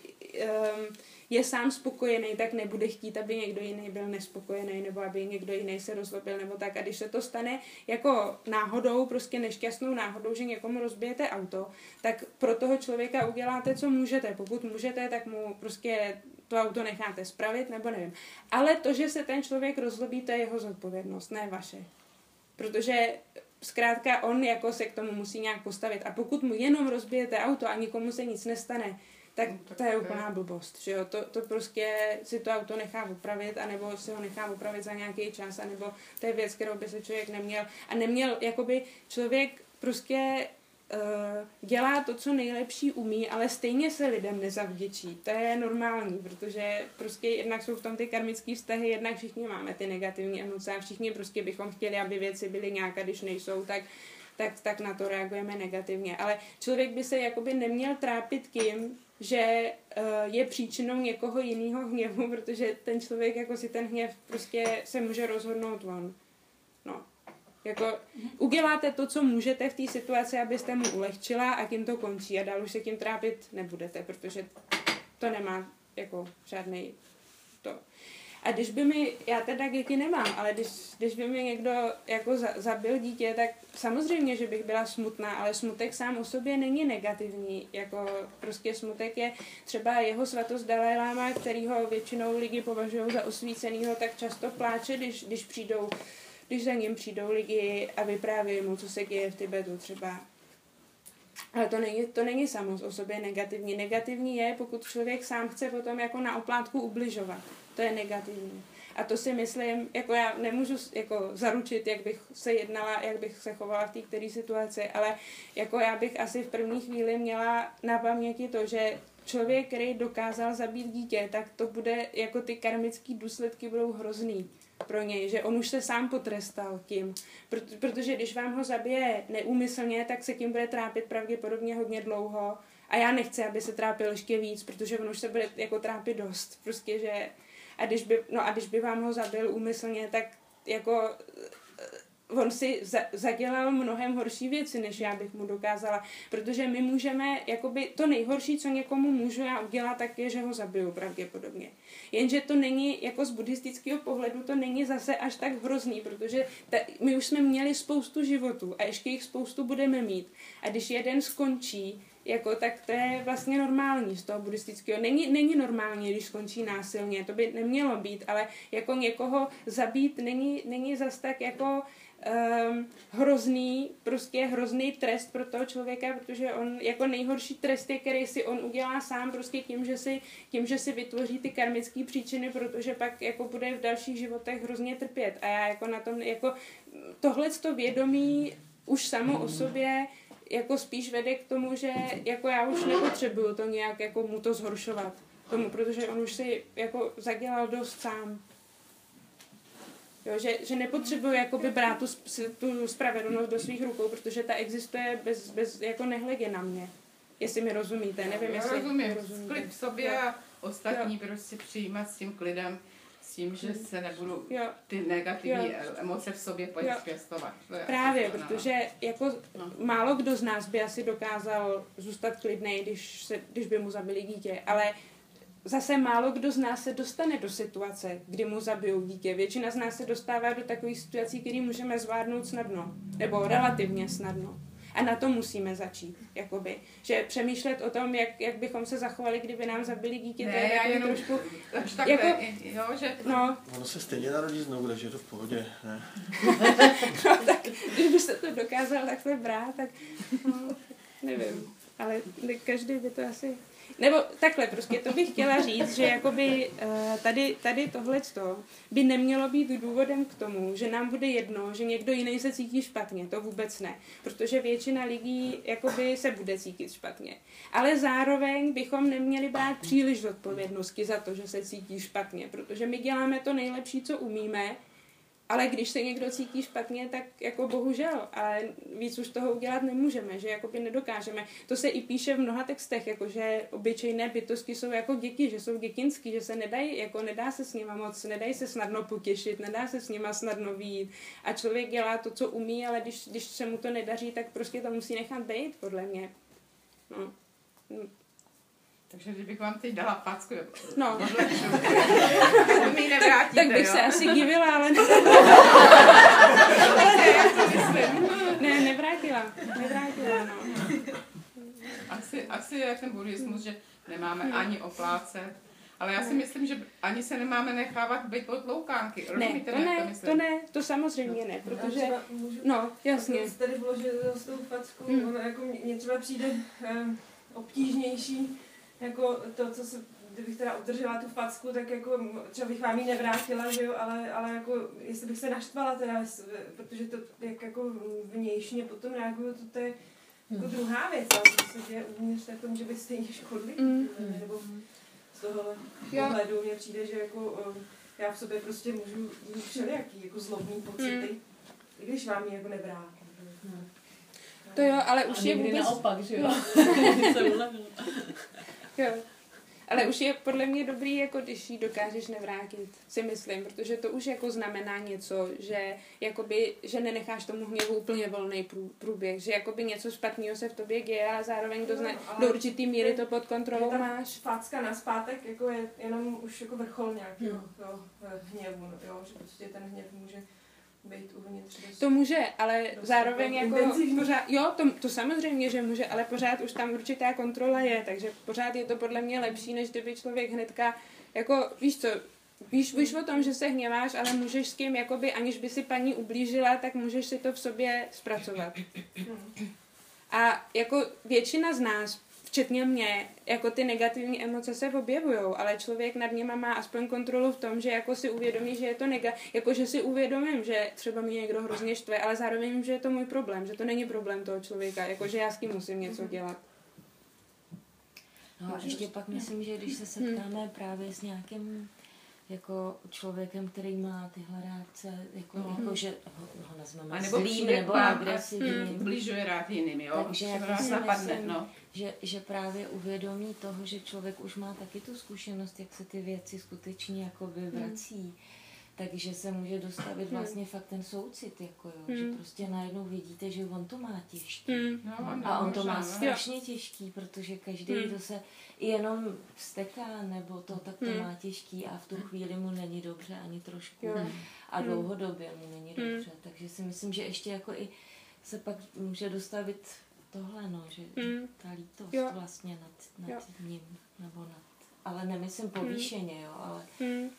um, je sám spokojený, tak nebude chtít, aby někdo jiný byl nespokojený, nebo aby někdo jiný se rozlobil, nebo tak. A když se to stane jako náhodou, prostě nešťastnou náhodou, že někomu rozbijete auto, tak pro toho člověka uděláte, co můžete. Pokud můžete, tak mu prostě to auto necháte spravit, nebo nevím. Ale to, že se ten člověk rozlobí, to je jeho zodpovědnost, ne vaše. Protože zkrátka on jako se k tomu musí nějak postavit. A pokud mu jenom rozbijete auto a nikomu se nic nestane, tak to je úplná blbost, že jo, to, to prostě si to auto nechá opravit, anebo si ho nechá opravit za nějaký čas, anebo to je věc, kterou by se člověk neměl, a neměl, jakoby člověk prostě uh, dělá to, co nejlepší umí, ale stejně se lidem nezavděčí, to je normální, protože prostě jednak jsou v tom ty karmické vztahy, jednak všichni máme ty negativní emoce a všichni prostě bychom chtěli, aby věci byly nějak, a když nejsou, tak Tak, tak na to reagujeme negativně. Ale člověk by se jakoby neměl trápit tím, že uh, je příčinou někoho jiného hněvu, protože ten člověk jako si ten hněv prostě se může rozhodnout on. No. Jako uděláte to, co můžete v té situaci, abyste mu ulehčila a tím to končí a dál už se tím trápit nebudete, protože to nemá jako žádnej to. A když by mi, já teda děti nemám, ale když, když by mi někdo jako za, zabil dítě, tak samozřejmě, že bych byla smutná, ale smutek sám o sobě není negativní. Jako prostě smutek je třeba jeho svatost Dalaj Lama, kterýho většinou lidi považují za osvícenýho, tak často pláče, když, když přijdou, když za ním přijdou lidi a vyprávějí mu, co se děje v Tibetu třeba. Ale to není, to není samo o sobě negativní. Negativní je, pokud člověk sám chce potom jako na oplátku ubližovat. To je negativní. A to si myslím, jako já nemůžu jako zaručit, jak bych se jednala, jak bych se chovala v té které situaci, ale jako já bych asi v první chvíli měla na paměti to, že člověk, který dokázal zabít dítě, tak to bude, jako ty karmické důsledky budou hrozný pro něj, že on už se sám potrestal tím, protože když vám ho zabije neúmyslně, tak se tím bude trápit pravděpodobně hodně dlouho a já nechci, aby se trápil ještě víc, protože on už se bude jako trápit dost, prostě, že a když by, no a když by vám ho zabil úmyslně, tak jako on si za, zadělal mnohem horší věci, než já bych mu dokázala, protože my můžeme, jakoby to nejhorší, co někomu můžu já udělat, tak je, že ho zabiju pravděpodobně. Jenže to není, jako z buddhistického pohledu, to není zase až tak hrozný, protože ta, my už jsme měli spoustu životů a ještě jich spoustu budeme mít. A když jeden skončí, jako, tak to je vlastně normální z toho buddhistického. Není, není normální, když skončí násilně, to by nemělo být, ale jako někoho zabít není, není zas tak jako um, hrozný, prostě hrozný trest pro toho člověka, protože on jako nejhorší trest je, který si on udělá sám prostě tím, že si, tím, že si vytvoří ty karmické příčiny, protože pak jako bude v dalších životech hrozně trpět. A já jako na tom, jako tohleto vědomí už samo o sobě jako spíš vede k tomu, že jako já už nepotřebuju to nějak jako mu to zhoršovat tomu, protože on už si jako zadělal dost sám. Jo, že, že nepotřebuju jakoby brát tu, tu spravedlnost do svých rukou, protože ta existuje bez, bez jako nehledě na mě. Jestli mi rozumíte, nevím, Já jestli rozumím, rozumíte. klid v sobě a ostatní jo. prostě přijímat s tím klidem, s tím, že se nebudu jo. ty negativní jo. emoce v sobě pěstovat. Právě, protože jako no. málo kdo z nás by asi dokázal zůstat klidnej, když, se, když by mu zabili dítě, ale zase málo kdo z nás se dostane do situace, kdy mu zabijou dítě. Většina z nás se dostává do takových situací, které můžeme zvládnout snadno, nebo relativně snadno. A na to musíme začít, jakoby. Že přemýšlet o tom, jak, jak bychom se zachovali, kdyby nám zabili dítě, ne, to je jako jenom, trošku... Takhle, jako, jo, že... No. Ono se stejně narodí znovu, takže je to v pohodě, ne? No tak, když byste to dokázal takhle brát, tak no, nevím. Ale každý by to asi... Nebo takhle, prostě to bych chtěla říct, že jakoby tady, tady tohleto by nemělo být důvodem k tomu, že nám bude jedno, že někdo jiný se cítí špatně, to vůbec ne, protože většina lidí jakoby se bude cítit špatně. Ale zároveň bychom neměli brát příliš zodpovědnosti za to, že se cítí špatně, protože my děláme to nejlepší, co umíme, ale když se někdo cítí špatně, tak jako bohužel, ale víc už toho udělat nemůžeme, že jakoby nedokážeme. To se i píše v mnoha textech, jako že obyčejné bytosti jsou jako děti, že jsou dětinský, že se nedají, jako nedá se s nima moc, nedají se snadno potěšit, nedá se s nima snadno vyjít. A člověk dělá to, co umí, ale když, když se mu to nedaří, tak prostě to musí nechat být, podle mě. No. Takže kdybych vám teď dala packu, no. to mi nevrátíte, tak bych jo? se asi divila, ale ne. ne, nevrátila. Nevrátila, no. Asi, asi je ten buddhismus, že nemáme ani oplácet, ale já si myslím, že ani se nemáme nechávat být pod loukánky. Ne, to ne, to ne, to samozřejmě ne, protože, no, jasně. Já tady vložit s tou fackou, mm. ono jako mně třeba přijde um, obtížnější, jako to, co se, kdybych teda udržela tu facku, tak jako třeba bych vám ji nevrátila, že jo, ale, ale jako jestli bych se naštvala teda, protože to jak jako vnějšně potom reaguju, to, to je jako druhá věc, ale to se děje uvnitř, tak to může být stejně škodlivý, mm. nebo z toho pohledu mně přijde, že jako já v sobě prostě můžu mít všelijaký jako zlobný pocity, mm. i když vám ji jako nevrátím. To jo, ale už a je vůbec... naopak, že jo? Jo. Ale už je podle mě dobrý, jako když ji dokážeš nevrátit, si myslím, protože to už jako znamená něco, že, jakoby, že nenecháš tomu hněvu úplně volný průběh, že jakoby něco špatného se v tobě děje, ale zároveň to zna, no, do určitý míry to pod kontrolou ta máš. Facka na zpátek jako je jenom už jako vrchol nějakého hmm. jo, hněvu, no, jo, že prostě ten hněv může být uvnitř. To může, ale zároveň jako intenzivní. pořád, jo, to, to samozřejmě, že může, ale pořád už tam určitá kontrola je, takže pořád je to podle mě lepší, než kdyby člověk hnedka, jako víš co, víš, víš o tom, že se hněváš, ale můžeš s tím, jakoby, aniž by si paní ublížila, tak můžeš si to v sobě zpracovat. A jako většina z nás, včetně mě, jako ty negativní emoce se objevujou, ale člověk nad nima má aspoň kontrolu v tom, že jako si uvědomí, že je to nega, jako že si uvědomím, že třeba mě někdo hrozně štve, ale zároveň vím, že je to můj problém, že to není problém toho člověka, jako že já s tím musím něco dělat. No a ještě pak myslím, že když se setkáme právě s nějakým jako člověkem, který má tyhle reakce, jako, No. jako že ho, ho nazveme A nebo zlým přijde nebo k vám a agresivním. ubližuje rád jiným, jo? Takže Že jako vás si napadne, myslím, no. že, že právě uvědomí toho, že člověk už má taky tu zkušenost, jak se ty věci skutečně jakoby vrací. Takže se může dostavit vlastně fakt ten soucit, jako jo, Hmm. že prostě najednou vidíte, že on to má těžký. Hmm. No, A on to má možná, no. strašně těžký, protože každý, Hmm. kdo se jenom vzteká nebo to, tak to Hmm. má těžký a v tu chvíli mu není dobře ani trošku. Jo. A Hmm. dlouhodobě mu není Hmm. dobře. Takže si myslím, že ještě jako i se pak může dostavit tohle, no, že Hmm. ta lítost Jo. vlastně nad, Jo. nad ním, nebo nad, ale nemyslím povýšeně, jo, ale Hmm.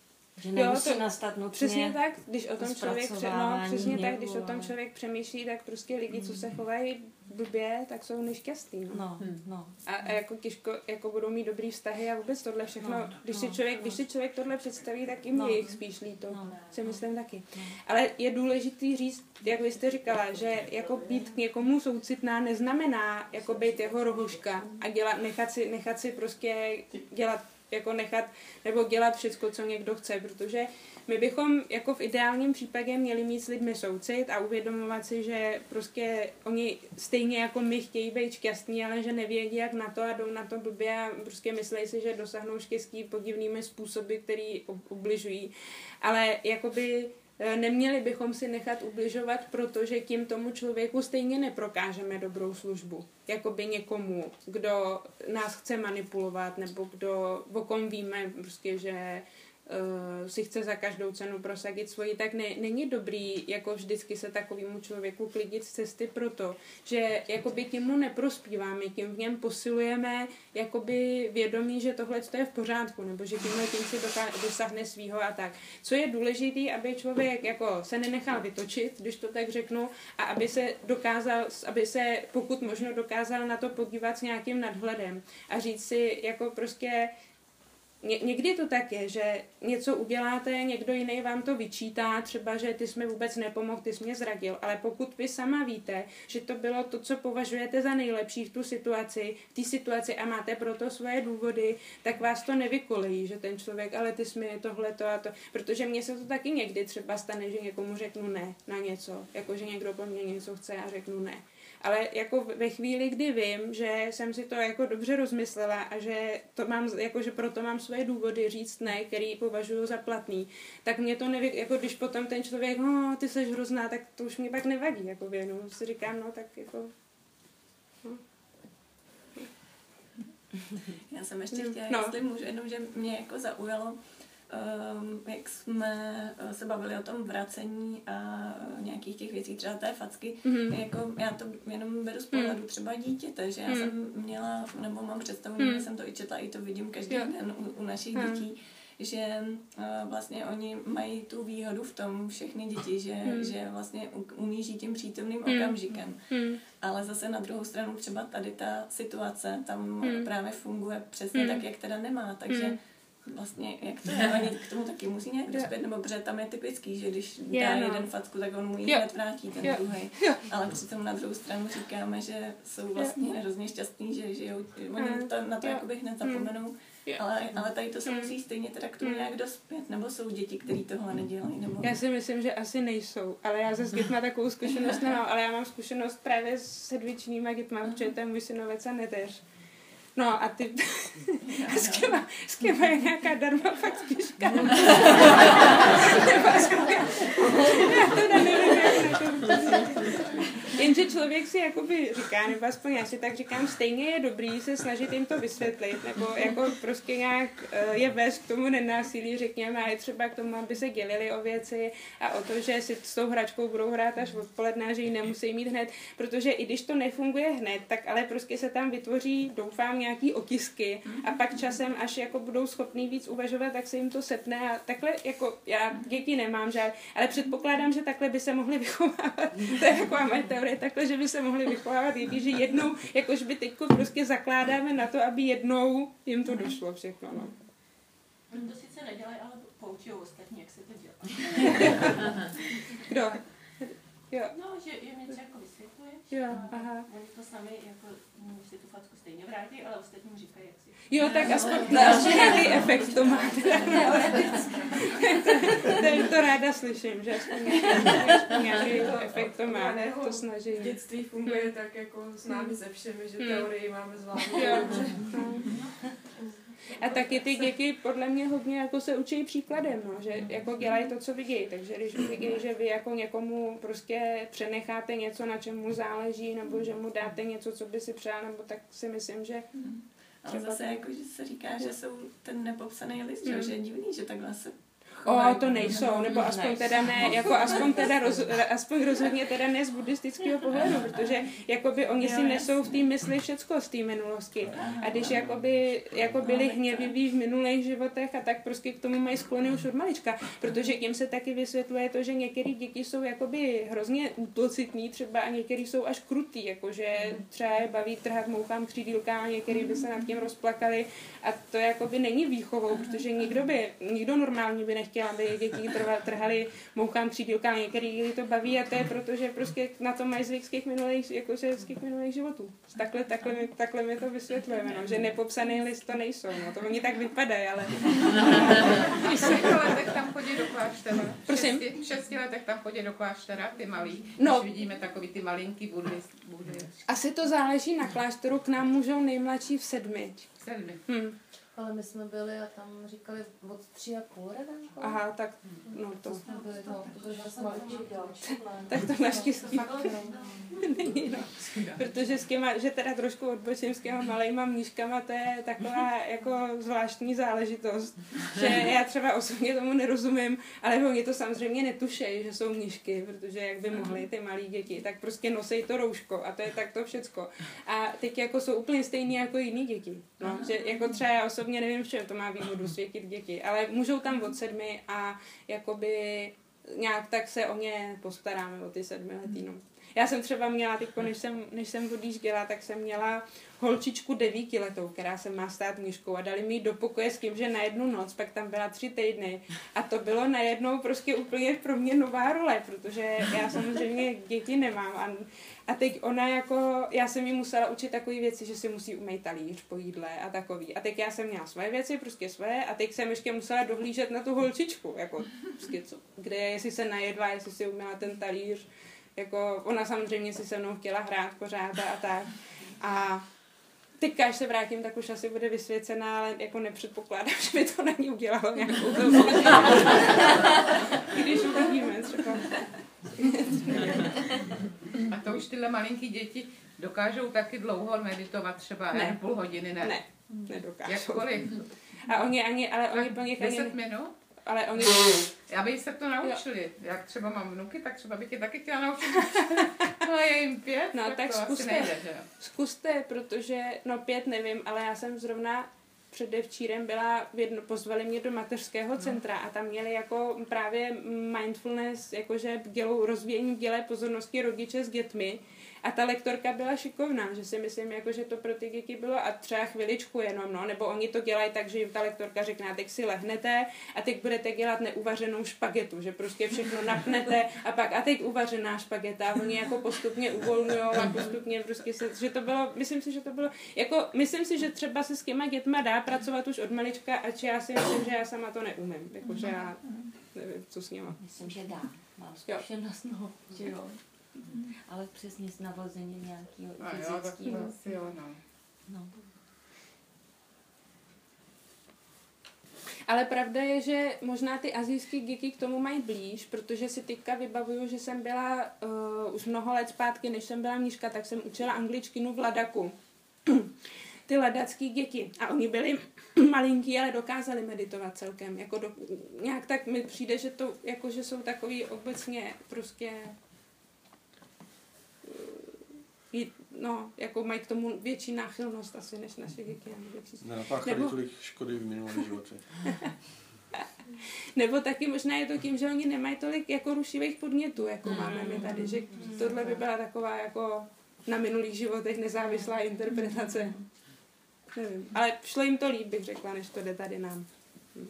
že nemusí Jo, to- nastat nutně Přesně tak, když o tom člověk, pře- no, zpracovávání přesně tak, hněvu, když o tom ale- člověk přemýšlí, tak prostě lidi, co se chovají blbě, tak jsou nešťastní. No. No, no. A, a jako těžko, jako budou mít dobrý vztahy a vůbec tohle všechno, No, když, no, si člověk, no. když si člověk tohle představí, tak jim No. je jich spíš líto, No. si myslím taky. No. Ale je důležitý říct, jak vy jste říkala, že jako být k někomu soucitná neznamená jako být jeho rohuška a dělat, nechat si, nechat si prostě dělat, jako nechat, nebo dělat všecko, co někdo chce, protože my bychom jako v ideálním případě měli mít s lidmi soucit a uvědomovat si, že prostě oni stejně jako my chtějí být šťastní, ale že nevědí, jak na to a jdou na to blbě a prostě myslí si, že dosáhnou štěstí podivnými způsoby, který ubližují. Ale jakoby neměli bychom si nechat ubližovat, protože tím tomu člověku stejně neprokážeme dobrou službu. Jakoby někomu, kdo nás chce manipulovat, nebo kdo, o kom víme, prostě, že uh, si chce za každou cenu prosadit svoji, tak ne, není dobrý jako vždycky se takovému člověku klidit z cesty proto, že jakoby tím mu neprospíváme, tím v něm posilujeme jakoby vědomí, že tohle je v pořádku, nebo že tímhle tím si doká- dosáhne svýho a tak. Co je důležitý, aby člověk jako se nenechal vytočit, když to tak řeknu, a aby se dokázal, aby se pokud možno dokázal na to podívat s nějakým nadhledem a říct si jako prostě Ně, někdy to tak je, že něco uděláte, někdo jiný vám to vyčítá, třeba, že ty jsi mi vůbec nepomohl, ty jsi mě zradil, ale pokud vy sama víte, že to bylo to, co považujete za nejlepší v tu situaci, v té situaci a máte proto svoje důvody, tak vás to nevykolejí, že ten člověk, ale ty jsi mi tohleto a to, protože mně se to taky někdy třeba stane, že někomu řeknu ne na něco, jako že někdo po mně něco chce a řeknu ne. Ale jako ve chvíli, kdy vím, že jsem si to jako dobře rozmyslela a že to mám, jako že proto mám svoje důvody říct ne, který považuji za platný, tak mě to nevy, jako když potom ten člověk, no, ty seš hrozná, tak to už mě pak nevadí, jako věnu. Si říkám, no, tak jako... No. Já jsem ještě chtěla, No. jestli můžu jenom, že mě jako zaujalo, Um, jak jsme se bavili o tom vracení a nějakých těch věcí, třeba té facky, Mhm. jako já to jenom beru z pohledu třeba dítěte, že já Mhm. jsem měla, nebo mám představu, Mhm. že jsem to i četla, i to vidím každý Jo. den u, u našich Mhm. dětí, že uh, vlastně oni mají tu výhodu v tom, všechny děti, že, Mhm. že vlastně u- uníží tím přítomným Mhm. okamžikem. Mhm. Ale zase na druhou stranu třeba tady ta situace tam Mhm. právě funguje přesně Mhm. tak, jak teda nemá, takže Mhm. vlastně, jak to je, oni k tomu taky musí nějak dospět, nebo protože tam je typický, že když dá Je, no. jeden facku, tak on mu ji Jo. hned vrátí, ten Jo. druhý. Jo. Ale přitom na druhou stranu říkáme, že jsou vlastně hrozně šťastní, že žijou, oni Mm. to, na to Jo. jakoby hned Mm. zapomenou, Jo. ale, ale tady to se Mm. musí stejně teda k tomu Mm. nějak dospět, nebo jsou děti, které tohle nedělají, nebo... Já si myslím, že asi nejsou, ale já se s dětma takovou zkušenost nemám, ale já mám zkušenost právě s sedmičnýma dětma, protože tam můj synovec a neteř. No a ty, s kýma, s kýma je nějaká darma fakt knižka. Já to nevím, jak na to. Jenže člověk si jakoby říká, nebo aspoň já si tak říkám, stejně je dobrý se snažit jim to vysvětlit, nebo jako prostě nějak je vést k tomu nenásilí, řekněme, a je třeba k tomu, aby se dělili o věci a o to, že si s tou hračkou budou hrát až odpoledne, že ji nemusí mít hned, protože i když to nefunguje hned, tak ale prostě se tam vytvoří, doufám, nějaký otisky a pak časem, až jako budou schopný víc uvažovat, tak se jim to sepne a takhle, jako já děti nemám žád, ale předpokládám, že takhle by se mohli vychovávat, to je jako moje teorie, takhle, že by se mohli vychovávat děti, že jednou, jakož by teďko prostě zakládáme na to, aby jednou jim to došlo všechno, no. Oni to sice nedělají, ale poučují ostatní, jak se to dělá. Kdo? Jo. No, že jim něco jako vysvětluješ. Jo, aha. Oni to sami jako si tu facku stejně vrátí, ale ostatním říkají, jak si. Jo, tak aspoň no, nějaký efekt to má. to, to ráda slyším, že aspoň nějaký efekt to má. To snaží. V dětství funguje tak jako s námi se všemi, že teorii máme zvládnout. A taky ty děti podle mě hodně jako se učí příkladem, no, že jako dělají to, co vidějí. Takže když vidějí, že vy jako někomu prostě přenecháte něco, na čem mu záleží, nebo že mu dáte něco, co by si přál, nebo tak si myslím, že ale zase jako, že se říká, že jsou ten nepopsaný list, mm. že je divný, že takhle se O, to nejsou, nebo aspoň teda ne, jako aspoň teda roz, aspoň rozhodně teda ne z buddhistického pohledu, protože jakoby oni si nesou v té mysli všecko z té minulosti. A když jakoby, jako byli hněviví v minulých životech a tak prostě k tomu mají sklony už od malička, protože tím se taky vysvětluje to, že některé děti jsou jakoby hrozně útocitní třeba a některý jsou až krutý, jakože třeba je baví trhat mouchám křídílka a některý by se nad tím rozplakali a to jakoby není výchovou, protože nikdo by, nikdo normální by nechtěl, aby děti trhali mouchám křídílka, některý to baví a to je proto, že prostě na to mají zvyk z těch minulých, jako z těch minulých životů. Takhle, takhle, my, takhle my to vysvětlujeme, no, že nepopsaný list to nejsou, no, to oni tak vypadají, ale... V šesti letech tam chodí do kláštera. Prosím? V šesti letech tam chodí do kláštera, ty malí, no. Když vidíme takový ty malinký budy. budy. Asi to záleží na klášteru, k nám můžou nejmladší v sedmi. V sedmi. Hm. Ale my jsme byli a tam říkali od tři a půl revenko. Aha, tak no to. To jsme byli, no, protože jsme tak to naštěstí není, no. Protože s těma, že teda trošku odbočím s těma malejma mnížkama, to je taková jako zvláštní záležitost, že já třeba osobně tomu nerozumím, ale oni to samozřejmě netušejí, že jsou mnížky, protože jak by mohly ty malí děti, tak prostě nosej to rouško a to je takto všecko. A teď jako jsou úplně stejný jako jiný děti, no, že jako třeba já osobně nevím, v čem to má výhodu světit děti, ale můžou tam od sedmi a jakoby nějak tak se o ně postaráme, o ty sedmiletý, no. Já jsem třeba měla, teďko, než jsem, než jsem odjížděla, tak jsem měla holčičku devítiletou, která se má stát mnížkou a dali mi ji do pokoje s tím, že na jednu noc, pak tam byla tři týdny a to bylo najednou prostě úplně pro mě nová role, protože já samozřejmě děti nemám a, a teď ona jako, já jsem jí musela učit takové věci, že si musí umýt talíř po jídle a takový a teď já jsem měla svoje věci, prostě své a teď jsem ještě musela dohlížet na tu holčičku, jako prostě co, kde, jestli se najedla, jestli si uměla ten talíř, jako ona samozřejmě si se mnou chtěla hrát pořád a tak. A teďka, až se vrátím, tak už asi bude vysvěcená, ale jako nepředpokládám, že by to na ní udělalo nějakou velkou. Když uvidíme třeba. A to už tyhle malinký děti dokážou taky dlouho meditovat, třeba ne. půl hodiny, ne? Ne, nedokážou. Jakkoliv. A oni ani, ale oni po nich ani... deset minut? Ale oni... Já bych se to naučili. Jo. Jak třeba mám vnuky, tak třeba bych je taky chtěla naučit. No je jim pět, no, tak, tak to zkuste, asi nejde, že jo? Zkuste, protože, no pět nevím, ale já jsem zrovna předevčírem byla, jedno, pozvali mě do mateřského centra a tam měli jako právě mindfulness, jakože dělou rozvíjení dělé pozornosti rodiče s dětmi. A ta lektorka byla šikovná, že si myslím, jako, že to pro ty děti bylo a třeba chviličku jenom, no, nebo oni to dělají tak, že jim ta lektorka řekne, teď si lehnete a teď budete dělat neuvařenou špagetu, že prostě všechno napnete a pak a teď uvařená špageta a oni jako postupně uvolňujou a postupně prostě se, že to bylo, myslím si, že to bylo, jako myslím si, že třeba se s těma dětma dá pracovat už od malička, ač já si myslím, že já sama to neumím, jakože já nevím, co s nima. Myslím, že dá, mám zkušenost, no, že jo. Ale přesně z navození nějakého fyzického. Jo, no. No. Ale pravda je, že možná ty asijský geeky k tomu mají blíž, protože si teďka vybavuju, že jsem byla uh, už mnoho let zpátky, než jsem byla mnížka, tak jsem učila angličtinu v Ladaku. Ty ladacký geeky. A oni byli malinký, ale dokázali meditovat celkem. Jako do, nějak tak mi přijde, že to, jako, že jsou takový obecně prostě no, jako mají k tomu větší náchylnost asi než naše geeky. Nenapáchali Nebo... tolik škody v minulém životě. Nebo taky možná je to tím, že oni nemají tolik jako rušivých podnětů, jako mm. máme my tady, že tohle by byla taková jako na minulých životech nezávislá interpretace. Nevím, ale šlo jim to líp, bych řekla, než to jde tady nám. Hm.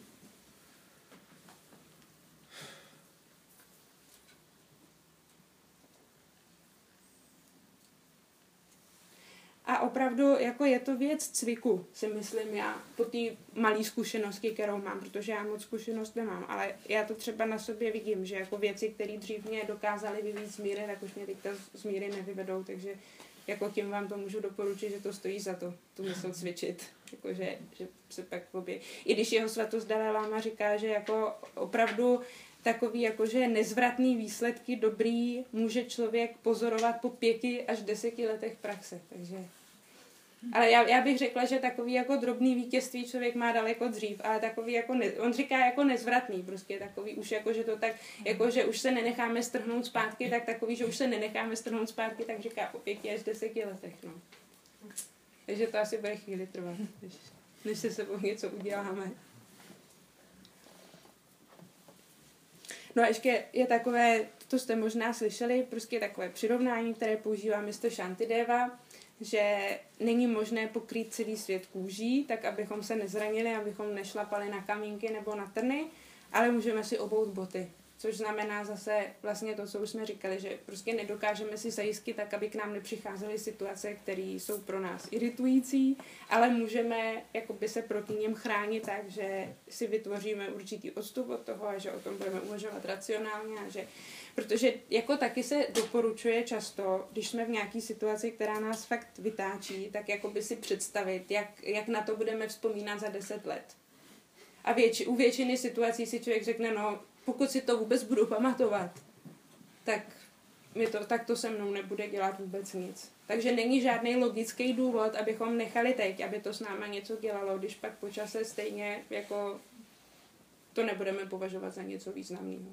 A opravdu jako je to věc cviku, si myslím já, po té malé zkušenosti, kterou mám, protože já moc zkušenost nemám, ale já to třeba na sobě vidím, že jako věci, které dřív mě dokázaly vyvít z míry, tak už mě teďka z míry nevyvedou, takže jako tím vám to můžu doporučit, že to stojí za to, tu mysl cvičit. Jako, že, že se pak obě... I když jeho svatost Dalaj Lama říká, že jako opravdu takový jakože nezvratný výsledky dobrý může člověk pozorovat po pěti až deseti letech praxe. Takže... Ale já, já bych řekla, že takový jako drobný vítězství člověk má daleko dřív, ale takový jako, ne, on říká jako nezvratný, prostě takový už jako, že to tak, jako, že už se nenecháme strhnout zpátky, tak takový, že už se nenecháme strhnout zpátky, tak říká po pěti až deseti letech, no. Takže to asi bude chvíli trvat, než, než se sebou něco uděláme. No a ještě je takové, to jste možná slyšeli, prostě takové přirovnání, které používá mistr Shantideva, že není možné pokrýt celý svět kůží, tak abychom se nezranili, abychom nešlapali na kamínky nebo na trny, ale můžeme si obout boty. Což znamená zase vlastně to, co už jsme říkali, že prostě nedokážeme si zajistit tak, aby k nám nepřicházely situace, které jsou pro nás iritující, ale můžeme jakoby se proti něm chránit tak, že si vytvoříme určitý odstup od toho a že o tom budeme uvažovat racionálně a že protože jako taky se doporučuje často, když jsme v nějaké situaci, která nás fakt vytáčí, tak jakoby si představit, jak, jak na to budeme vzpomínat za deset let. A věč, u většiny situací si člověk řekne, no pokud si to vůbec budu pamatovat, tak, mi to, tak to se mnou nebude dělat vůbec nic. Takže není žádný logický důvod, abychom nechali teď, aby to s náma něco dělalo, když pak po čase stejně jako to nebudeme považovat za něco významného.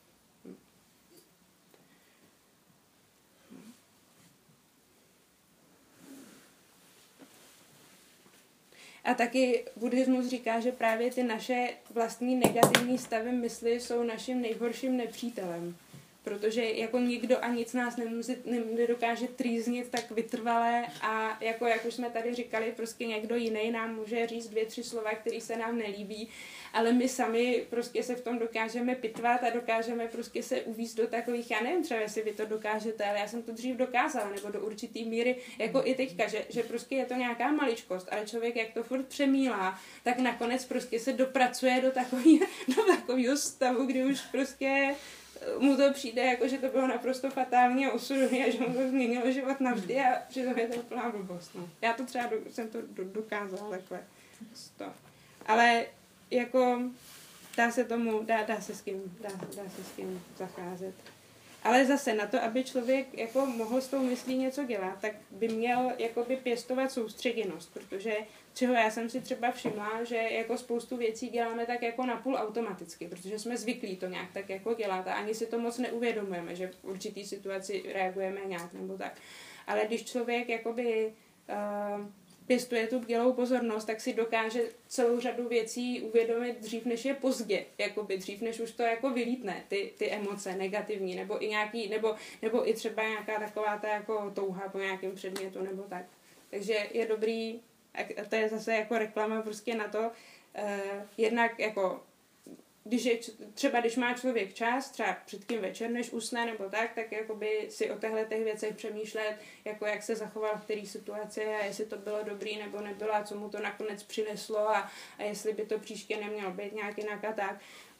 A taky buddhismus říká, že právě ty naše vlastní negativní stavy mysli jsou naším nejhorším nepřítelem. Protože jako nikdo a nic nás nemusí, nedokáže trýznit tak vytrvalé a jako jak už jsme tady říkali, prostě někdo jiný nám může říct dvě, tři slova, které se nám nelíbí, ale my sami prostě se v tom dokážeme pitvat a dokážeme prostě se uvízt do takových, já nevím třeba, jestli vy to dokážete, ale já jsem to dřív dokázala, nebo do určitý míry, jako i teďka, že, že prostě je to nějaká maličkost, ale člověk jak to furt přemýlá, tak nakonec prostě se dopracuje do takového do takového stavu, kdy už prostě mu to přijde, jako, že to bylo naprosto fatální a osudové a že mu to změnilo život navždy a přitom je to úplná blbost. No. Já to třeba do, jsem to do, dokázala takhle. To. Ale jako dá se tomu, dá, dá, se s tím, dá, dá se s tím zacházet. Ale zase na to, aby člověk jako mohl s tou myslí něco dělat, tak by měl jakoby pěstovat soustředěnost, protože čeho já jsem si třeba všimla, že jako spoustu věcí děláme tak jako napůl automaticky, protože jsme zvyklí to nějak tak jako dělat a ani si to moc neuvědomujeme, že v určitý situaci reagujeme nějak nebo tak. Ale když člověk jakoby uh, pěstuje tu bdělou pozornost, tak si dokáže celou řadu věcí uvědomit dřív, než je pozdě, jakoby dřív, než už to jako vylítne, ty, ty emoce negativní, nebo i nějaký, nebo, nebo i třeba nějaká taková ta jako touha po nějakém předmětu, nebo tak. Takže je dobrý, a to je zase jako reklama prostě na to, eh, jednak jako když je, třeba když má člověk čas, třeba před tím večer, než usne nebo tak, tak jakoby si o těchto těch věcech přemýšlet, jako jak se zachoval v které situaci a jestli to bylo dobrý nebo nebylo a co mu to nakonec přineslo a, a jestli by to příště nemělo být nějak jinak a tak.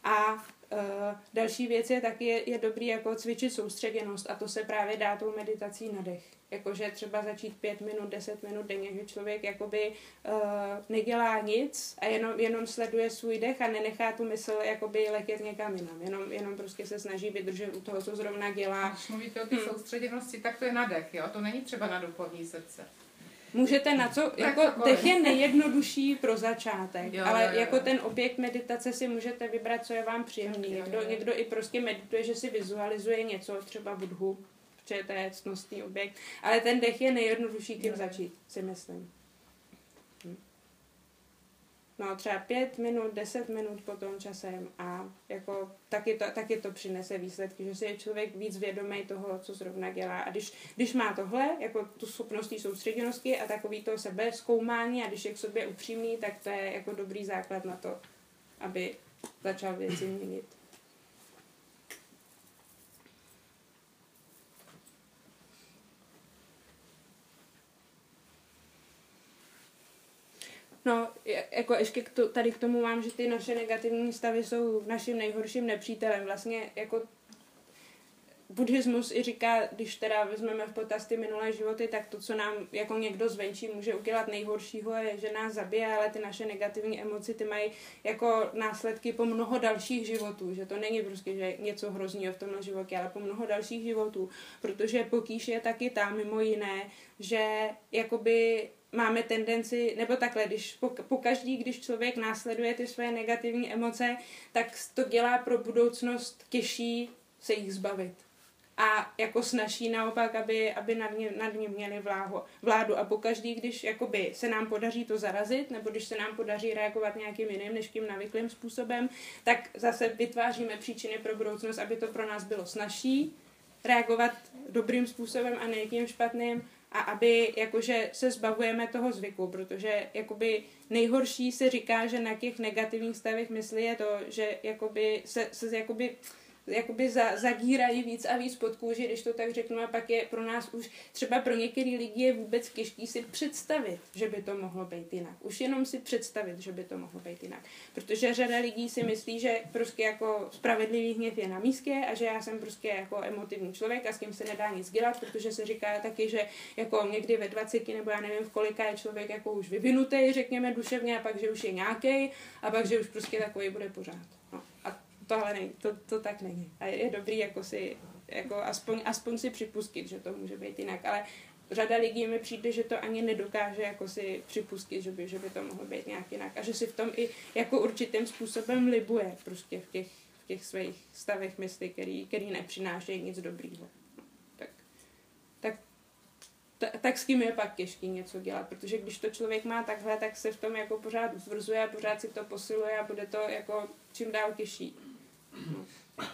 A uh, další věc je taky, je, je dobrý jako cvičit soustředěnost a to se právě dá tou meditací na dech. Jakože třeba začít pět minut, deset minut denně, že člověk jakoby uh, nedělá nic a jenom, jenom sleduje svůj dech a nenechá tu mysl jakoby letět někam jinam. Jenom, jenom prostě se snaží vydržet u toho, co zrovna dělá. Když mluvíte o té hmm. soustředěnosti, tak to je na dech, jo? To není třeba na duchovní srdce. Můžete na co, jako dech je nejjednodušší pro začátek, jo, ale jo, jo. jako ten objekt meditace si můžete vybrat, co je vám příjemný. Někdo, někdo i prostě medituje, že si vizualizuje něco, třeba Budhu, protože to je ctnostný objekt, ale ten dech je nejjednodušší, kým začít, si myslím. Hm. No třeba pět minut, deset minut potom časem a jako taky to, taky to přinese výsledky, že si je člověk víc vědomý toho, co zrovna dělá. A když, když má tohle, jako tu schopnost soustředěnosti a takový to sebezkoumání a když je k sobě upřímný, tak to je jako dobrý základ na to, aby začal věci měnit. No, jako ještě k to, tady k tomu mám, že ty naše negativní stavy jsou naším nejhorším nepřítelem. Vlastně jako buddhismus i říká, když teda vezmeme v potaz ty minulé životy, tak to, co nám jako někdo zvenčí může udělat nejhoršího, je, že nás zabije, ale ty naše negativní emoci, ty mají jako následky po mnoho dalších životů, že to není prostě že něco hroznýho v tomhle životě, ale po mnoho dalších životů, protože pokýš je taky tam mimo jiné, že jakoby máme tendenci, nebo takhle, když po, po každý, když člověk následuje ty své negativní emoce, tak to dělá pro budoucnost těžší se jich zbavit. A jako snaží naopak, aby, aby nad, ně, nad ním měli vláhu, vládu. A pokaždý, když jakoby se nám podaří to zarazit, nebo když se nám podaří reagovat nějakým jiným, než tím navyklým způsobem, tak zase vytváříme příčiny pro budoucnost, aby to pro nás bylo snazší reagovat dobrým způsobem a ne tím špatným, a aby jakože se zbavujeme toho zvyku, protože jakoby nejhorší se říká, že na těch negativních stavech mysli je to, že jakoby se, se jakoby jakoby za, zadírají víc a víc pod kůži, když to tak řeknu, a pak je pro nás už, třeba pro některý lidi je vůbec těžký si představit, že by to mohlo být jinak. Už jenom si představit, že by to mohlo být jinak. Protože řada lidí si myslí, že prostě jako spravedlivý hněv je na místě a že já jsem prostě jako emotivní člověk a s tím se nedá nic dělat, protože se říká taky, že jako někdy ve dvaceti nebo já nevím v kolika je člověk jako už vyvinutý, řekněme duševně, a pak, že už je nějaký a pak, že už prostě takový bude pořád. No. A tohle není, to, to tak není. A je dobrý jako si, jako aspoň, aspoň si připustit, že to může být jinak, ale řada lidí mi přijde, že to ani nedokáže jako si připustit, že by, že by to mohlo být nějak jinak a že si v tom i jako určitým způsobem libuje prostě v těch, v těch svých stavech mysli, který, který nepřinášejí nic dobrýho. Tak, tak, ta, tak s tím je pak těžký něco dělat, protože když to člověk má takhle, tak se v tom jako pořád utvrzuje a pořád si to posiluje a bude to jako čím dál těžší. No.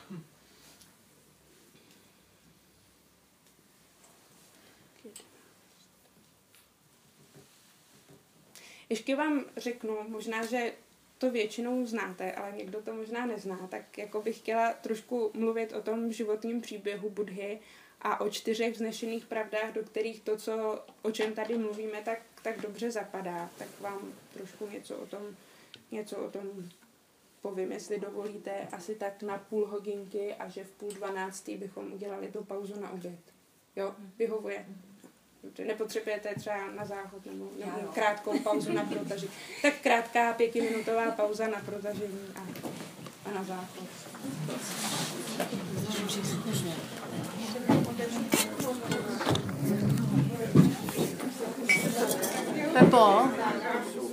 Ještě vám řeknu, možná, že to většinou znáte, ale někdo to možná nezná, tak jako bych chtěla trošku mluvit o tom životním příběhu Buddhy a o čtyřech vznešených pravdách, do kterých to, co, o čem tady mluvíme, tak, tak dobře zapadá. Tak vám trošku něco o tom, něco o tom povím, jestli dovolíte, asi tak na půl hodinky a že v půl dvanáctý bychom udělali tu pauzu na oběd. Jo, vyhovuje. Nepotřebujete třeba na záchod nebo, nebo krátkou pauzu na protažení. Tak krátká pětiminutová pauza na protažení a, a na záchod. Pepo?